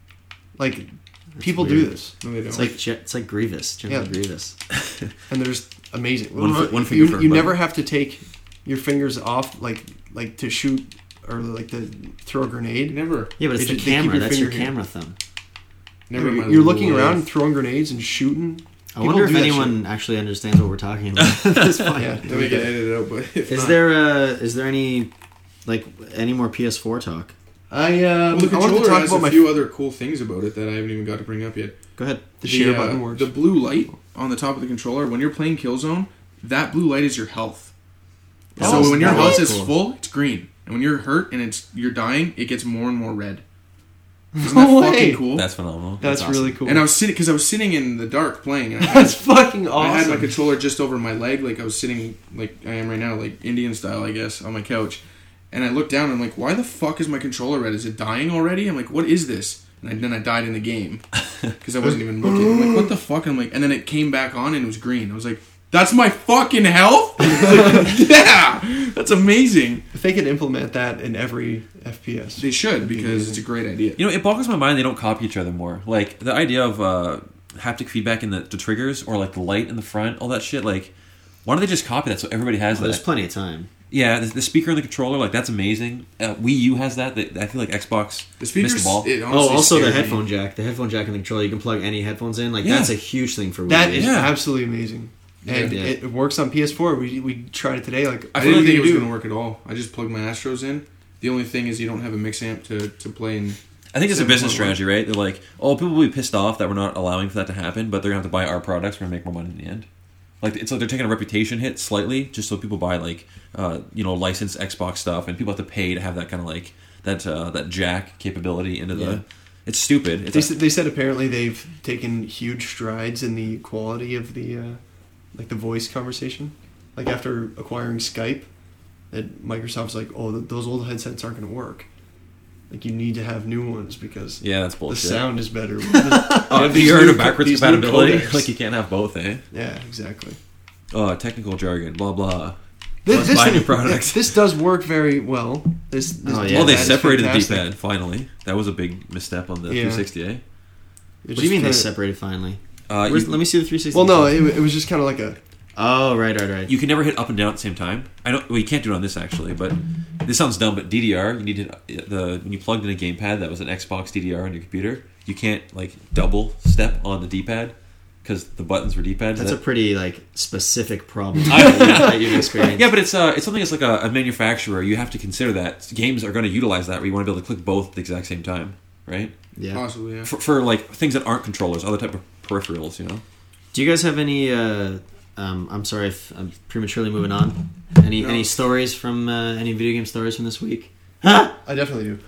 People do this, No, they don't. It's like Grievous, General Yeah. Grievous. and they're just amazing. One finger for you a never button. have to take your fingers off, like to shoot or like to throw a grenade. never. Yeah, but it's They the just- they keep camera. your That's your finger here. camera thumb. Never in my You're looking life. around, throwing grenades and shooting. I People wonder if do that anyone actually understands what we're talking about at this point. Yeah. Then we can edit it out, but if Is not- there any more PS4 talk? Well, the I wanted controller to talk has about a my few other cool things about it that I haven't even got to bring up yet. Go ahead. the share button works. The blue light on the top of the controller, when you're playing Killzone, that blue light is your health. That So was- when your that health was is cool. full, it's green. And when you're hurt and you're dying, it gets more and more red. Isn't No that way. fucking cool? That's phenomenal. That's awesome. really cool. And I was sitting in the dark playing, and I had, That's fucking I had my awesome. controller just over my leg, like I was sitting like I am right now, like Indian style, I guess, on my couch. And I looked down and I'm like, why the fuck is my controller red? Is it dying already? I'm like, what is this? And then I died in the game because I wasn't even looking. I'm like, what the fuck? And I'm like, and then it came back on and it was green. I was like, that's my fucking health? Like, yeah, that's amazing. If they could implement that in every FPS, They should, because it's a great idea. You know, it boggles my mind they don't copy each other more. Like the idea of haptic feedback in the triggers or like the light in the front, all that shit. Like, why don't they just copy that so everybody has There's that? plenty of time. Yeah, the speaker and the controller, like that's amazing. Wii U has that. I feel like Xbox The speakers, missed the ball. it Oh, honestly also the scared me. headphone jack. The headphone jack and the controller, you can plug any headphones in. Like Yeah. that's a huge thing for Wii. that is Yeah. absolutely amazing. And Yeah. it works on PS4. We tried it today. Like I what didn't do think they it was do? going to work at all. I just plugged my Astros in. The only thing is you don't have a mix amp to play in. I think it's a 7.1. business strategy, right? They're like, oh, people will be pissed off that we're not allowing for that to happen, but they're gonna have to buy our products. We're gonna make more money in the end. Like it's like they're taking a reputation hit slightly, just so people buy like licensed Xbox stuff, and people have to pay to have that kind of like that jack capability into the. Yeah. It's stupid. They said apparently they've taken huge strides in the quality of the like the voice conversation. Like after acquiring Skype, that Microsoft's like, oh, those old headsets aren't going to work. Like you need to have new ones because yeah, that's the bullshit. sound is better. You're in a backwards these new compatibility. codecs. Like you can't have both, eh? Yeah, exactly. Technical jargon, blah blah. This, buy new products. This does work very well. This Oh, yeah. Well, they D-pad is separated fantastic. the D-pad finally. That was a big misstep on the Yeah. 360, eh? It What do just you mean they kinda- separated finally? You- Let me see the 360. Well, no, it was just kind of like a. Oh, right. You can never hit up and down at the same time. I know. Well, you can't do it on this actually, but this sounds dumb. But DDR, you needed when you plugged in a gamepad that was an Xbox DDR on your computer. You can't like double step on the D-pad because the buttons were D-pads. That's a pretty like specific problem I- that you've experienced. yeah, but it's something that's like a manufacturer. You have to consider that games are going to utilize that where you want to be able to click both at the exact same time, right? Yeah. Possibly, yeah. For like things that aren't controllers, other type of peripherals, you know. Do you guys have any? I'm sorry if I'm prematurely moving on. Any stories from any video game stories from this week? I definitely do.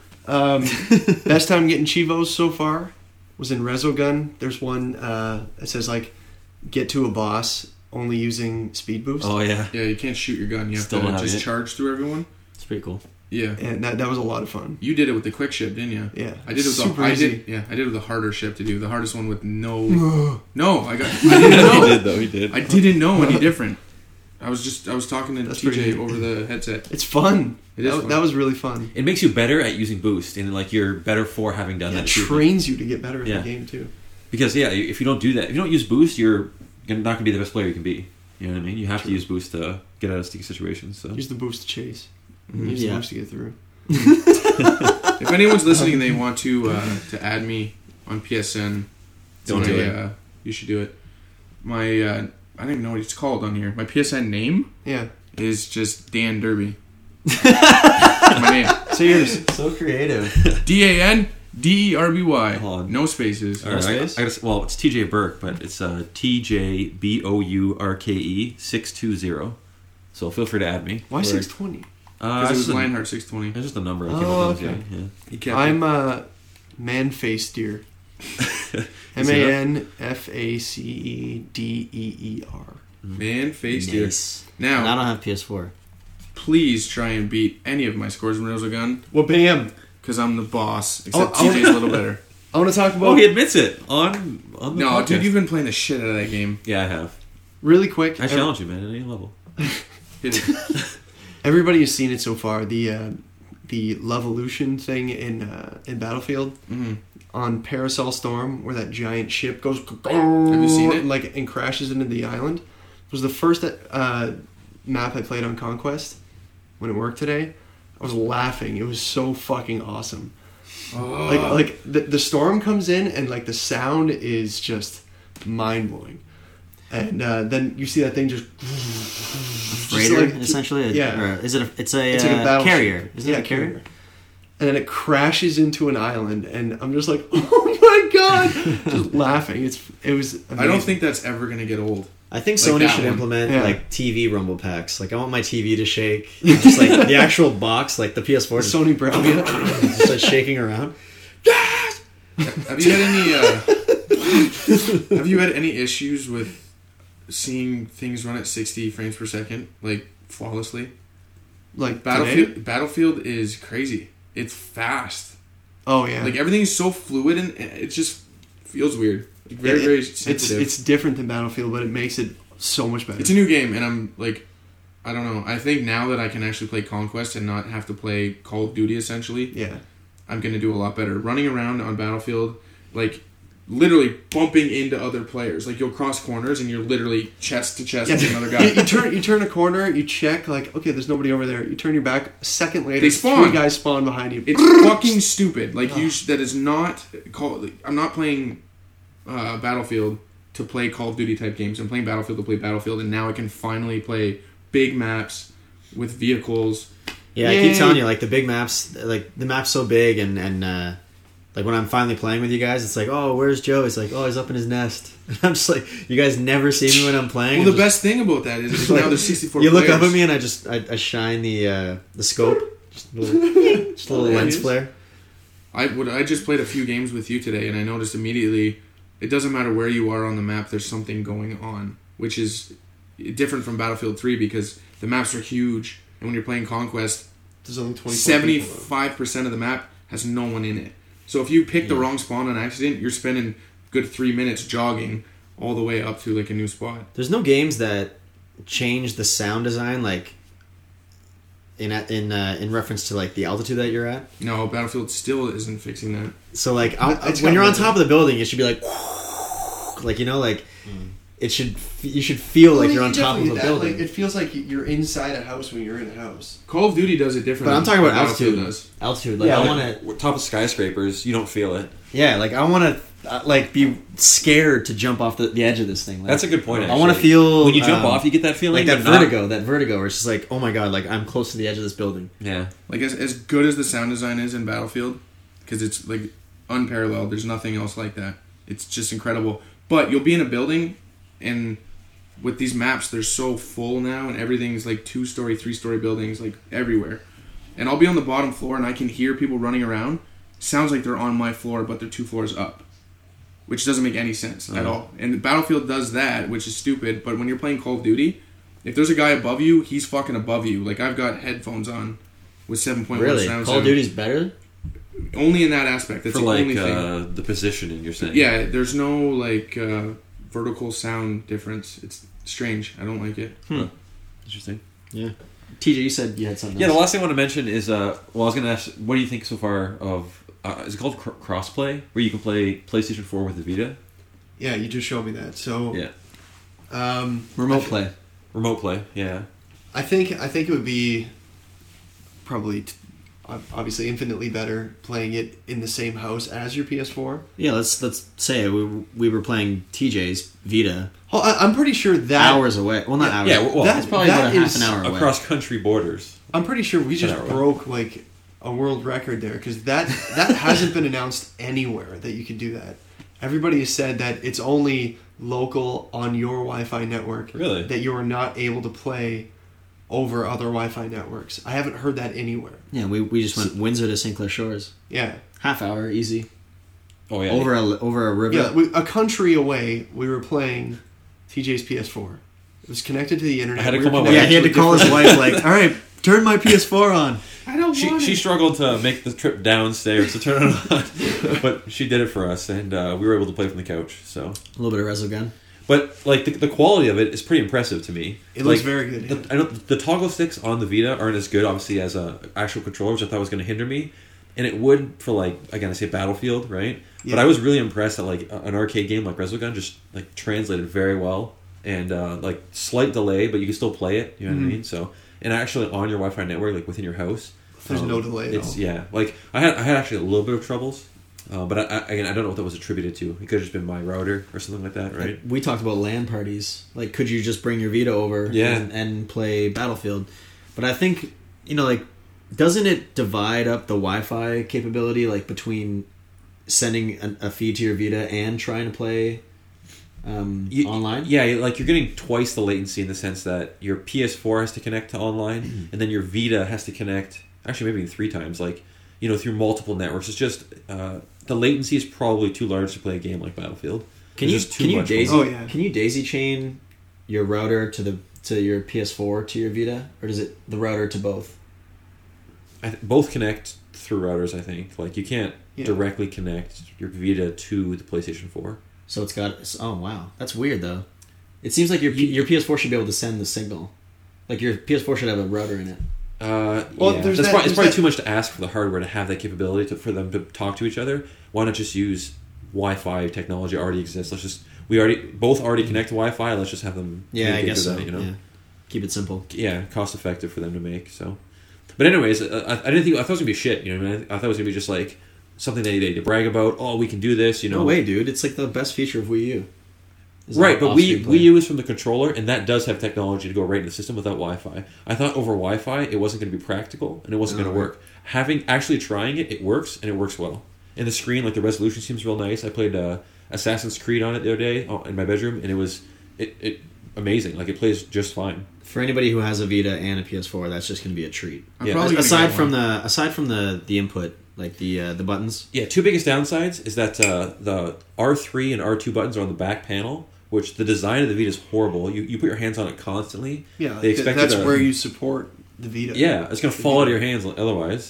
Best time getting Chivos so far was in Resogun. There's one that says like, get to a boss only using speed boost. Oh yeah. Yeah, you can't shoot your gun. You have Still to don't have just it. charge through everyone. It's pretty cool. Yeah. And that was a lot of fun. You did it with the quick ship, didn't you? Yeah. I did it with Super I easy. did it with the harder ship to do. The hardest one with no. I didn't know. He did though. He did. I didn't know any different. I was talking to That's pretty TJ neat. over the headset. It's fun. It is that, fun. that was really fun. It makes you better at using boost, and like you're better for having done Yeah, that. it achievement. trains you to get better at Yeah. the game too. Because if you don't do that, if you don't use boost, you're not going to be the best player you can be. You know what I mean? You have to use boost to get out of sticky situations. So Use the boost to chase. Mm-hmm. Use the Yeah. boost to get through. If anyone's listening, and they want to add me on PSN. Don't do it. You should do it. My I don't even know what it's called on here. My PSN name Yeah. is just Dan Derby. My name. Say yours. So creative. DANDERBY. Hold on. No spaces. All right, space? well, it's TJ Burke, but it's TJBOURKE 620. So feel free to add me. Why 620? Because it was just a- Lionheart 620. It's just a number. I came Oh, up with, okay. yeah. He kept I'm Man-Faced Deer. MANFACEDEER. Man face deer. Nice. Now, And I don't have PS4. please try and beat any of my scores when a gun, Well, bam. because I'm the boss. Except Oh, TJ's a little better. I want to talk about Oh, he admits it on the No, podcast. dude, you've been playing the shit out of that game. Yeah, I have. really quick. I challenge you, man, at any level. Hit it. Everybody has seen it so far. The Levolution thing in Battlefield Mhm. on Parasol Storm, where that giant ship goes. Have you seen it? And crashes into the island. It was the first map I played on Conquest when it worked today. I was laughing. It was so fucking awesome. Oh. Like the storm comes in and like the sound is just mind blowing. And then you see that thing just Freighter, like- essentially. yeah. Or is it? It's a It's like a battleship. carrier. Isn't it a carrier? And then it crashes into an island, and I'm just like, oh my god, just laughing. It was. Amazing. I don't think that's ever gonna get old. I think Like Sony that should one. implement Yeah. like TV rumble packs. Like I want my TV to shake, just like the actual box, like the PS4, just, Sony Bravia. just like shaking around. Have you had any? Have you had any issues with seeing things run at 60 frames per second, like flawlessly? Like Battlefield is crazy. It's fast. Oh yeah. Like everything's so fluid and it just feels weird. Like, very sensitive. It's different than Battlefield, but it makes it so much better. It's a new game, and I'm like, I don't know. I think now that I can actually play Conquest and not have to play Call of Duty, essentially, Yeah. I'm gonna do a lot better. Running around on Battlefield, like literally bumping into other players. Like you'll cross corners and you're literally chest to chest with another guy. you turn a corner, you check like, okay, there's nobody over there. You turn your back. A second later, They spawn. 3 guys spawn behind you. It's fucking stupid. Like that is not call. I'm not playing Battlefield to play Call of Duty type games. I'm playing Battlefield to play Battlefield, and now I can finally play big maps with vehicles. Yeah, I Yay. keep telling you, like the big maps, like the map's so big, and like when I'm finally playing with you guys, it's like, oh, where's Joe? It's like, oh, he's up in his nest. And I'm just like, you guys never see me when I'm playing. Well, I'm the just- best thing about that is now there's 64 You look players. up at me and I shine the scope, just a little Yeah, lens it is. flare. I just played a few games with you today, and I noticed immediately it doesn't matter where you are on the map. There's something going on, which is different from Battlefield 3 because the maps are huge, and when you're playing Conquest, There's only 24 people. 75% of the map has no one in it. So if you pick the wrong spawn on accident, you're spending a good 3 minutes jogging all the way up to like a new spot. There's no games that change the sound design like in reference to like the altitude that you're at. No, Battlefield still isn't fixing that. So like It's when got you're on better. top of the building, it should be like it should you should feel like you're on top of a building. Like, it feels like you're inside a house when you're in a house. Call of Duty does it differently. But I'm talking about than Battlefield altitude. does. Altitude, like Yeah, I like, want to. top of skyscrapers, you don't feel it. Yeah, like I want to like be scared to jump off the edge of this thing. Like, That's a good point. I want to actually. feel when you jump off, you get that feeling like that but not- vertigo, where it's just like, oh my god, like I'm close to the edge of this building. Yeah, Like as good as the sound design is in Battlefield, because it's like unparalleled. There's nothing else like that. It's just incredible. But you'll be in a building, and with these maps, they're so full now, and everything's like 2-story, 3-story buildings like everywhere. And I'll be on the bottom floor, and I can hear people running around. Sounds like they're on my floor, but they're 2 floors up, which doesn't make any sense at all. And Battlefield does that, which is stupid. But when you're playing Call of Duty, if there's a guy above you, he's fucking above you. Like I've got headphones on with 7.1 Really, surround Call of sound. Duty's better. Only in that aspect. That's for the like only thing. the positioning you're saying. Yeah, there's no like vertical sound difference. It's strange. I don't like it. Interesting. Yeah. TJ, you said you had something. Yeah, the else. last thing I want to mention is, well, I was going to ask, what do you think so far of, is it called crossplay, where you can play PlayStation 4 with the Vita? Yeah, you just showed me that. So Yeah. remote play. Remote play, yeah. I think it would be probably obviously infinitely better playing it in the same house as your PS4. Yeah, let's say we were playing TJ's Vita Oh, I'm pretty sure that hours away. Well, not hours. Yeah, well, that- it's probably that about a half is an hour away. across country borders. I'm pretty sure we just An hour. broke like a world record there because that hasn't been announced anywhere that you can do that. Everybody has said that it's only local on your Wi-Fi network. Really? That you are not able to play over other Wi-Fi networks. I haven't heard that anywhere. Yeah, we just went Windsor to St. Clair Shores. Yeah. Half hour, easy. Oh yeah, Over a river. Yeah, a country away, we were playing TJ's PS4. It was connected to the internet. I had to We call were my wife. connected Yeah, he had to a call his different- wife like, all right, turn my PS4 on. I don't want She it. struggled to make the trip downstairs to turn it on, but she did it for us, and we were able to play from the couch. So, A little bit of Resogun. but like the quality of it is pretty impressive to me. It looks Like, very good. The, I know the toggle sticks on the Vita aren't as good, obviously, as a actual controller, which I thought was going to hinder me, and it would for like again I say Battlefield, right? But Yeah. I was really impressed that like an arcade game like Resogun just like translated very well, and like slight delay, but you can still play it. You know what I mean? So, and actually on your Wi-Fi network, like within your house, There's no delay at It's all. yeah, like I had actually a little bit of troubles, but again I don't know what that was attributed to. It could have just been my router or something like that, right? We talked about LAN parties. Like, could you just bring your Vita over Yeah. and play Battlefield? But I think, like, doesn't it divide up the Wi-Fi capability, like, between sending a feed to your Vita and trying to play online? Yeah, like you're getting twice the latency in the sense that your PS4 has to connect to online, and then your Vita has to connect. Actually, maybe 3 times. Like through multiple networks. It's just the latency is probably too large to play a game like Battlefield. Can There's you just can you much daisy Oh, yeah. can you daisy chain your router to your PS4 to your Vita, or does it the router to both? Both connect through routers. I think like you can't Yeah. directly connect your Vita to the PlayStation 4. So it's got. Oh wow, that's weird though. It seems like your PS4 should be able to send the signal. Like your PS4 should have a router in it. Well, yeah. there's It's that- probably there's that- too much to ask for the hardware to have that capability for them to talk to each other. Why not just use Wi-Fi technology already exists? We both already connect to Wi-Fi. Let's just have them. Yeah, I communicate guess through so. that, Yeah. Keep it simple. Yeah, cost effective for them to make. So, but anyways, I didn't think I thought it was gonna be shit. You know, what I mean? I thought it was gonna be just like something they brag about. Oh, we can do this. You know, No way, dude. It's like the best feature of Wii U. Is Right, the but off-screen play. Wii U is from the controller, and that does have technology to go right in the system without Wi-Fi. I thought over Wi-Fi it wasn't going to be practical, and it wasn't going to work. Actually trying it, it works, and it works well. And the screen, like the resolution seems real nice. I played Assassin's Creed on it the other day in my bedroom, and it was amazing. Like it plays just fine. For anybody who has a Vita and a PS4, that's just going to be a treat. I'm Yeah. probably gonna Aside get from one. the input, like the buttons. Yeah, two biggest downsides is that the R3 and R2 buttons are on the back panel, which the design of the Vita is horrible. You put your hands on it constantly. Yeah, they expect that's you to- where you support the Vita. Yeah, it's going to fall out of your hands otherwise.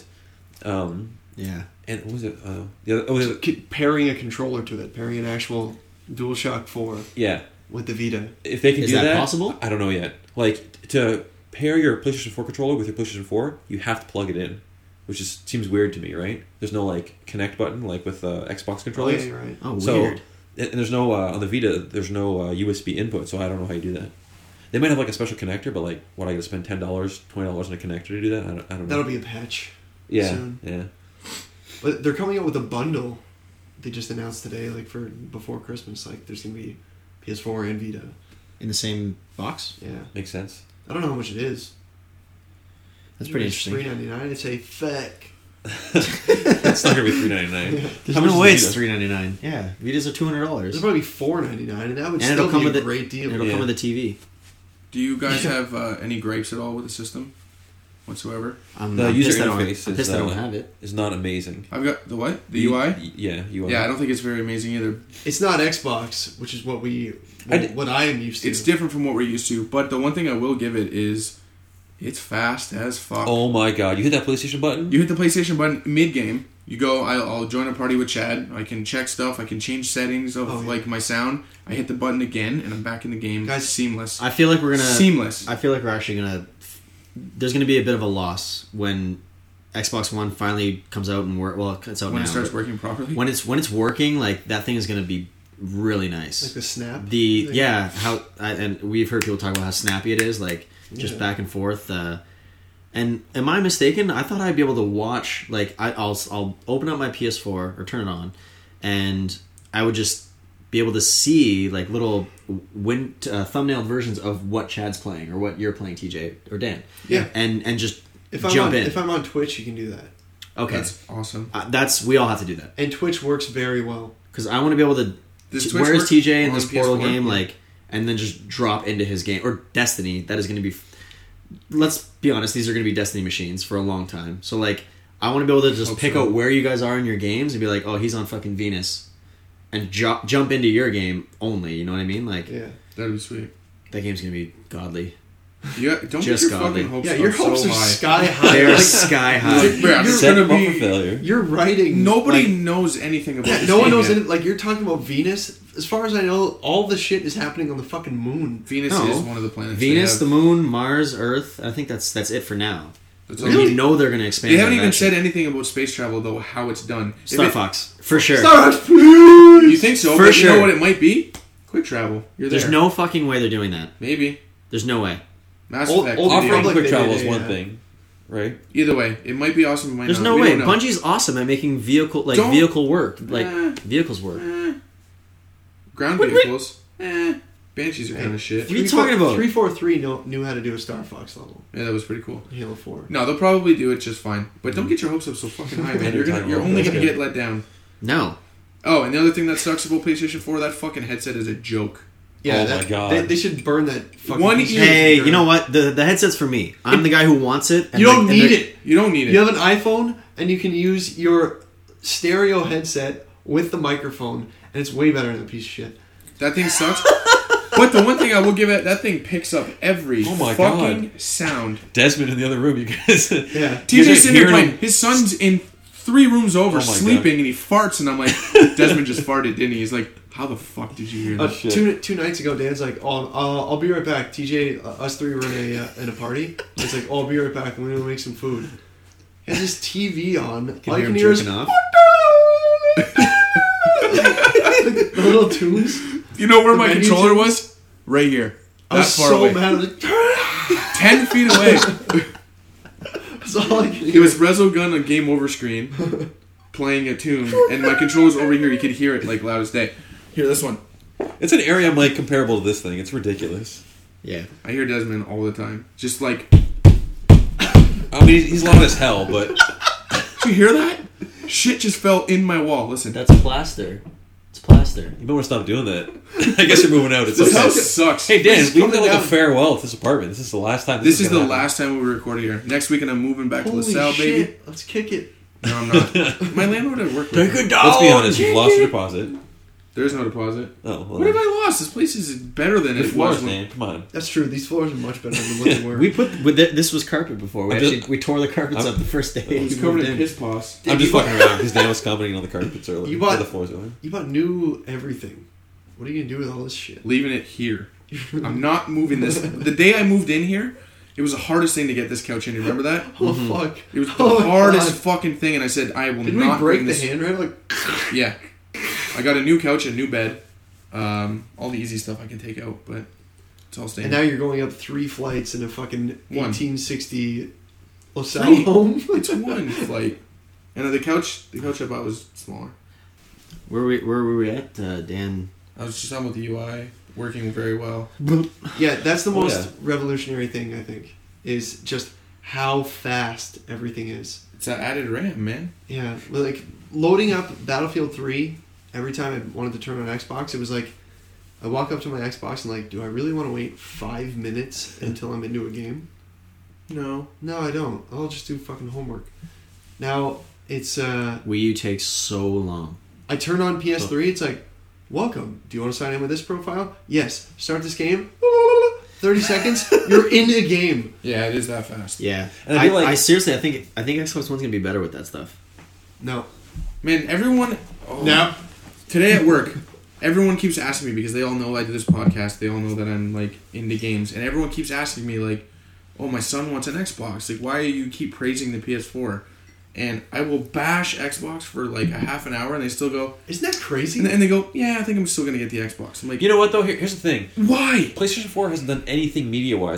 Yeah. And what was it? The other, Pairing a controller to it, pairing an actual DualShock 4 yeah. with the Vita. If they can Is do that that, possible? I don't know yet. Like to pair your PlayStation 4 controller with your PlayStation 4, you have to plug it in, which just seems weird to me, right? There's no like connect button like with Xbox Oh, controllers. yeah, you're right. Oh, So weird. and there's no on the Vita. There's no USB input, so I don't know how you do that. They might have like a special connector, but like, what I got to spend $10, $20 on a connector to do that? I don't know. That'll be a patch. yeah, soon. yeah. But they're coming out with a bundle. They just announced today, like for before Christmas. Like there's gonna be PS4 and Vita. In the same box? Yeah, Makes sense. I don't know how much it is. That's pretty It's interesting. $3.99. I'd say fuck. It's not gonna be $3.99. There's How much no is way the it's Vita? $3.99. Yeah, Vitas are $200. It'll probably be $4.99, and that would And still it'll come be with a the great deal. It'll Yeah. come with the TV. Do you guys have any gripes at all with the system whatsoever? The user pissed I don't- interface I'm is pissed I don't have it. is not amazing. I've got the what? The UI? Yeah, UI. Yeah, I don't think it's very amazing either. It's not Xbox, which is what I am used to. It's different from what we're used to, but the one thing I will give it is it's fast as fuck. Oh my god! You hit that PlayStation button. You hit the PlayStation button mid-game. You go, I'll join a party with Chad. I can check stuff. I can change settings of Oh, yeah. like my sound. I hit the button again, and I'm back in the game. Guys, seamless. I feel like we're gonna Seamless. I feel like we're actually gonna. There's gonna be a bit of a loss when Xbox One finally comes out and it's out when now. it starts but working properly. when it's working, like that thing is gonna be really nice. like the snap. And we've heard people talk about how snappy it is, like just Yeah. back and forth. And am I mistaken? I thought I'd be able to watch, like, I'll open up my PS4 or turn it on, and I would just be able to see, like, little thumbnail versions of what Chad's playing or what you're playing, TJ or Dan. Yeah. And just If I'm on Twitch, you can do that. Okay. That's awesome. We all have to do that. And Twitch works very well. Because I want to be able to... Does Twitch where's work TJ in on this Portal PS4? game, like, and then just drop into his game. Or Destiny. That is going to be... Let's be honest, these are going to be Destiny machines for a long time. So, like, I want to be able to just pick out where you guys are in your games and be like, oh, he's on fucking Venus. And jump into your game only, you know what I mean? Like, Yeah. That'd be sweet. that game's going to be godly. Yeah, don't Just get your godly. fucking hopes Yeah, up your hopes so are high. sky high. They're Like, sky high. You're Set gonna them up be- for failure. you're writing... Nobody like, knows anything about this no one game knows yet. it. Like, you're talking about Venus. As far as I know, all the shit is happening on the fucking moon. Venus No. is one of the planets. Venus, they the have. moon, Mars, Earth. I think that's it for now. That's And all- you know they're going to expand. They haven't on even that said shit. anything about space travel, though, how it's done. If Star it- Fox, for sure. Stars, please! You think so? For But you sure. know what it might be? Quick travel. You're there. There's no fucking way they're doing that. Maybe. There's no way. Mass Old- Effect. old maybe. Offering Republic, quick they travel did, is one yeah. thing, right? Either way, it might be awesome. It might There's not. no We way. don't know. Bungie's awesome at making vehicle work, like vehicles work. Ground Wait. vehicles. Banshees are kind of shit. What are you talking about? 343 knew how to do a Star Fox level. Yeah, that was pretty cool. Halo 4. No, they'll probably do it just fine. But don't get your hopes up so fucking high, man. You're only gonna get let down. No. Oh, and the other thing that sucks about PlayStation 4, that fucking headset is a joke. Yeah, Oh my God. They should burn that fucking One piece of ear- Hey, shit. you know what? The headset's for me. I'm the guy who wants it. And You don't like- and need they're- it. You don't need it. You have an iPhone, and you can use your stereo headset with the microphone, and it's way better than a piece of shit. That thing sucks. But the one thing I will give it, that thing picks up every Oh my fucking sound. Desmond in the other room, you guys. Yeah. TJ's sitting there hearing playing. him- His son's in 3 rooms over Oh my sleeping, God. and he farts, and I'm like, Desmond just farted, didn't he? He's like, how the fuck did you hear that? shit. Two nights ago, Dan's like, "Oh, I'll be right back." TJ, us three were in a party. It's like, "Oh, I'll be right back. I'm gonna make some food." He has his TV on. Can All you hear him can hear is jerking off. the little tunes. You know where The my menu controller tunes? was? Right here. I That was far so away. mad. I was like, 10 feet away. that's all I could It hear. was Resogun on Game Over screen playing a tune, and my controller's over here. You could hear it like loud as day. Here, this one. It's an area I'm like comparable to this thing. It's ridiculous. Yeah. I hear Desmond all the time. Just like, I mean, he's loud as hell, but did you hear that? Shit just fell in my wall. Listen. That's plaster. It's plaster. you might want to stop doing that. I guess you're moving out. It's This okay. house sucks. Hey Dan, This is we did coming like a down. farewell to this apartment. This is the last time. This is the gonna happen. last time we recorded here. Next week, and I'm moving back to Holy LaSalle, shit! baby. Let's kick it. No, I'm not. My landlord at work. With me. Let's be honest. You've lost your deposit. There's no deposit. Oh, well, What have I lost? This place is better than Good it floors, was. man. Come on. That's true. These floors are much better than what they were. We this was carpet before. I'm just- We tore the carpets up the first day. It's we covered moved in piss poss. I'm just fucking around because Dan was commenting on the carpets earlier. You bought- or the floors earlier. You bought new everything. What are you gonna do with all this shit? Leaving it here. I'm not moving this. The day I moved in here, it was the hardest thing to get this couch in. You remember that? Oh fuck! It was the Oh, my hardest God. fucking thing, and I said I will Didn't we not break bring the this. handrail? Like, Yeah, I got a new couch, a new bed, all the easy stuff I can take out, but it's all staying. and now you're going up 3 flights in a fucking One. 1860 LaSalle 3. home. It's one flight, and the couch I bought was smaller. Where were we at, Dan? I was just on with the UI, working very well. Yeah, that's the most yeah. revolutionary thing I think is just how fast everything is. It's that added RAM, man. Yeah, like loading up Battlefield 3 every time I wanted to turn on Xbox, it was like I walk up to my Xbox and like, do I really want to wait 5 minutes until I'm into a game? No. No, I don't. I'll just do fucking homework. Now it's Wii U takes so long. I turn on PS3. It's like, welcome. Do you want to sign in with this profile? Yes. Start this game. 30 seconds. You're in a game. Yeah, it is that fast. Yeah, And I feel like- I seriously, I think Xbox One's gonna be better with that stuff. No. Man, everyone. Oh, No. Today at work, everyone keeps asking me because they all know I do this podcast. They all know that I'm like into games, and everyone keeps asking me like, "Oh, my son wants an Xbox. Like, why do you keep praising the PS4?" And I will bash Xbox for like a half an hour, and they still go, Isn't that crazy? and they go, "Yeah, I think I'm still gonna get the Xbox." I'm like, You know what though? Here's the thing. why? PlayStation 4 hasn't done anything media-wise. Like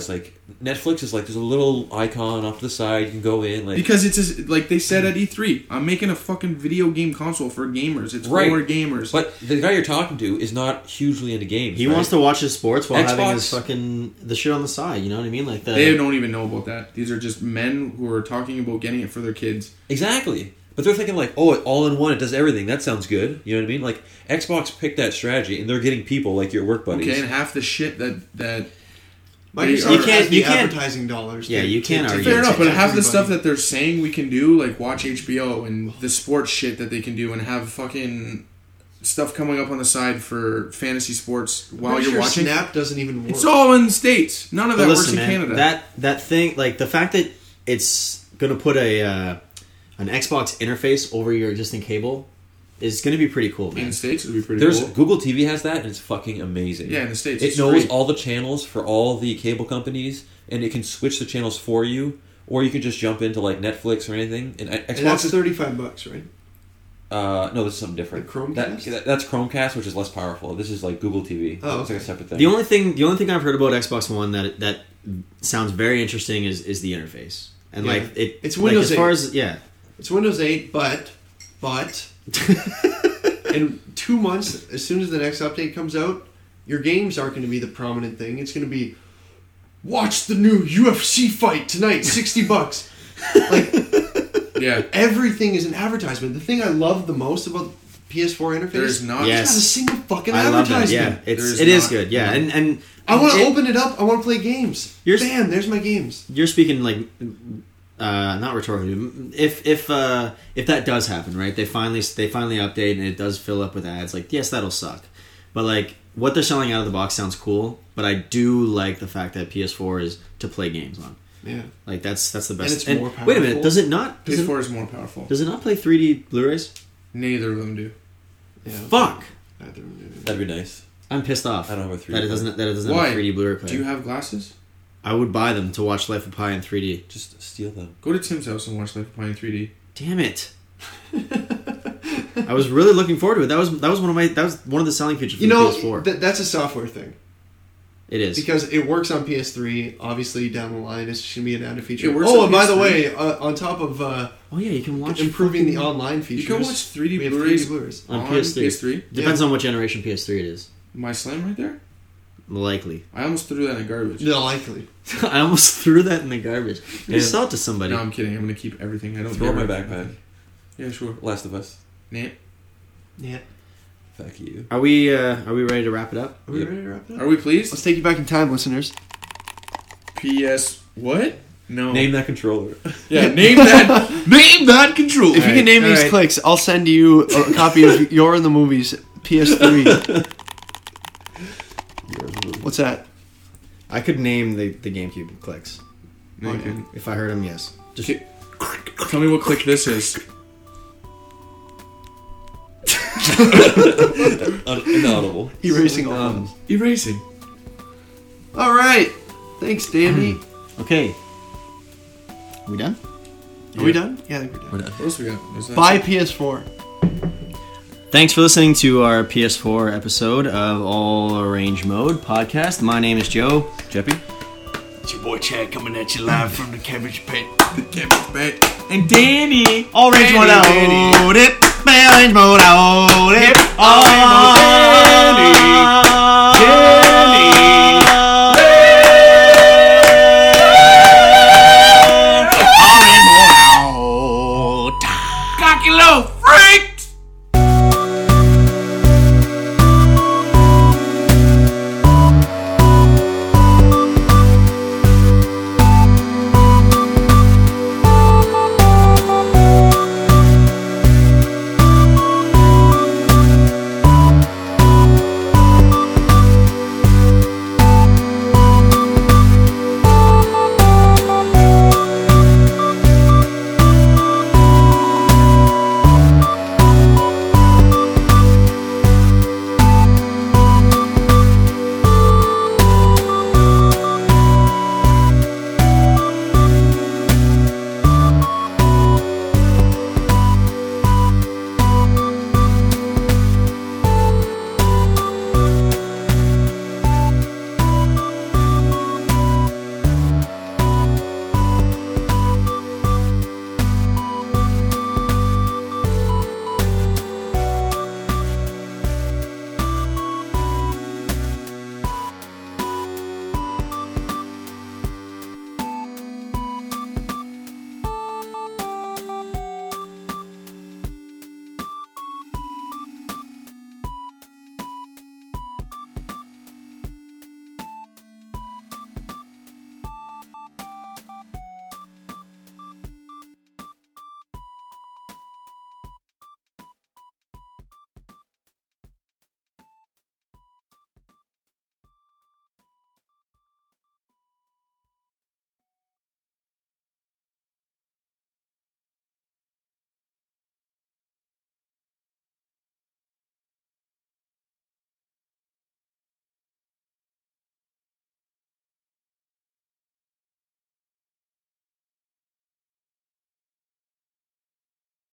Netflix is like there's a little icon off to the side. You can go in like Because like they said at E3, I'm making a fucking video game console for gamers. It's Right. for gamers. But the guy you're talking to is not hugely into games. He right? wants to watch his sports while having Xbox. his fucking the shit on the side. You know what I mean? Like the They don't even know about that. These are just men who are talking about getting it for their kids. Exactly. But they're thinking like, oh, all in one, it does everything. That sounds good. You know what I mean? Like Xbox picked that strategy, and they're getting people like your work buddies. Okay, and half the shit that Microsoft You has can't- the you can't- advertising dollars. Yeah, you can't argue. fair enough, but protect half the stuff everybody. that they're saying we can do, like watch HBO and the sports shit that they can do, and have fucking stuff coming up on the side for fantasy sports while Pretty you're sure watching. Snap doesn't even work. It's all in the States. None of But that listen, works in man, Canada. that thing, like the fact that it's gonna put an Xbox interface over your existing cable is gonna be pretty cool, in man. the States, it would be pretty There's cool. Google TV has that, and it's fucking amazing. Yeah, in the States, it it's knows free. all the channels for all the cable companies, and it can switch the channels for you, or you can just jump into like Netflix or anything. And Xbox And that's is $35, right? no, this is something different. The Chromecast? That's Chromecast, which is less powerful. This is like Google TV. Oh, It's like a okay. separate thing. The only thing I've heard about Xbox One that sounds very interesting is the interface, and Yeah. like it. It's like, Windows as far 8. as yeah. It's Windows 8, but in 2 months, as soon as the next update comes out, your games aren't going to be the prominent thing. It's going to be watch the new UFC fight tonight, $60. Like yeah, everything is an advertisement. The thing I love the most about the PS4 interface, there's not. Yes. it's not a single fucking I love that. advertisement. Yeah, There's it is not- good. Yeah, no. and I want to it- open it up. I want to play games. Bam, there's my games. You're speaking like not rhetorically. If that does happen, right? They finally update and it does fill up with ads. Like yes, that'll suck, but like what they're selling out of the box sounds cool. But I do like the fact that PS4 is to play games on. Yeah. Like that's the best. it's more Wait a minute, powerful. does it not? PS4 is more powerful. Does it not play 3D Blu-rays? Neither of them do. Yeah. Fuck! That'd be nice. I'm pissed off. I don't have a 3D that it doesn't Why? have a 3D Blu-ray player. Do you have glasses? I would buy them to watch Life of Pi in 3D. Just steal them. Go to Tim's house and watch Life of Pi in 3D. Damn it! I was really looking forward to it. That was one of the selling features for You the know, PS4. that's a software thing. It is. Because it works on PS3. Obviously, down the line, it's going to be an added feature. It works Oh, on and by the PS3. way, on top of oh yeah, you can watch improving the fucking- online features, You can watch 3D we have Blu-rays 3D Blu-rays. on PS3. PS3. Depends on what generation PS3 it is. My Slam right there. Likely. I almost threw that in the garbage. No, likely. I almost threw that in the garbage. Yeah. Just sell it to somebody. No, I'm kidding. I'm gonna keep everything. I don't Throw it in my care. backpack. Yeah, sure. Last of Us. Nah. Yeah. Fuck you. Are we ready to wrap it up? Are we Yep. ready to wrap it up? Are we pleased? Let's take you back in time, listeners. PS. What? No. Name that controller. Yeah, name that. Name that controller. If you can name these clicks, I'll send you a copy of You're in the Movies PS3. What's that? I could name the GameCube clicks. No, you couldn't. If I heard them, yes. Just Okay. Tell me what click this is. Inaudible. Erasing all of them. Erasing. All right. Thanks, Danny. okay. We done? Are we done? Yeah, I think we're done. We're done. What else we got? Is that- Buy PS4. Thanks for listening to our PS4 episode of All Arrange Mode podcast. My name is Joe. Jeppy? It's your boy Chad coming at you live from the cabbage pit. The cabbage bag. And Danny. All Range Mode out. It. All Range Mode out. It. All Range Mode, Danny.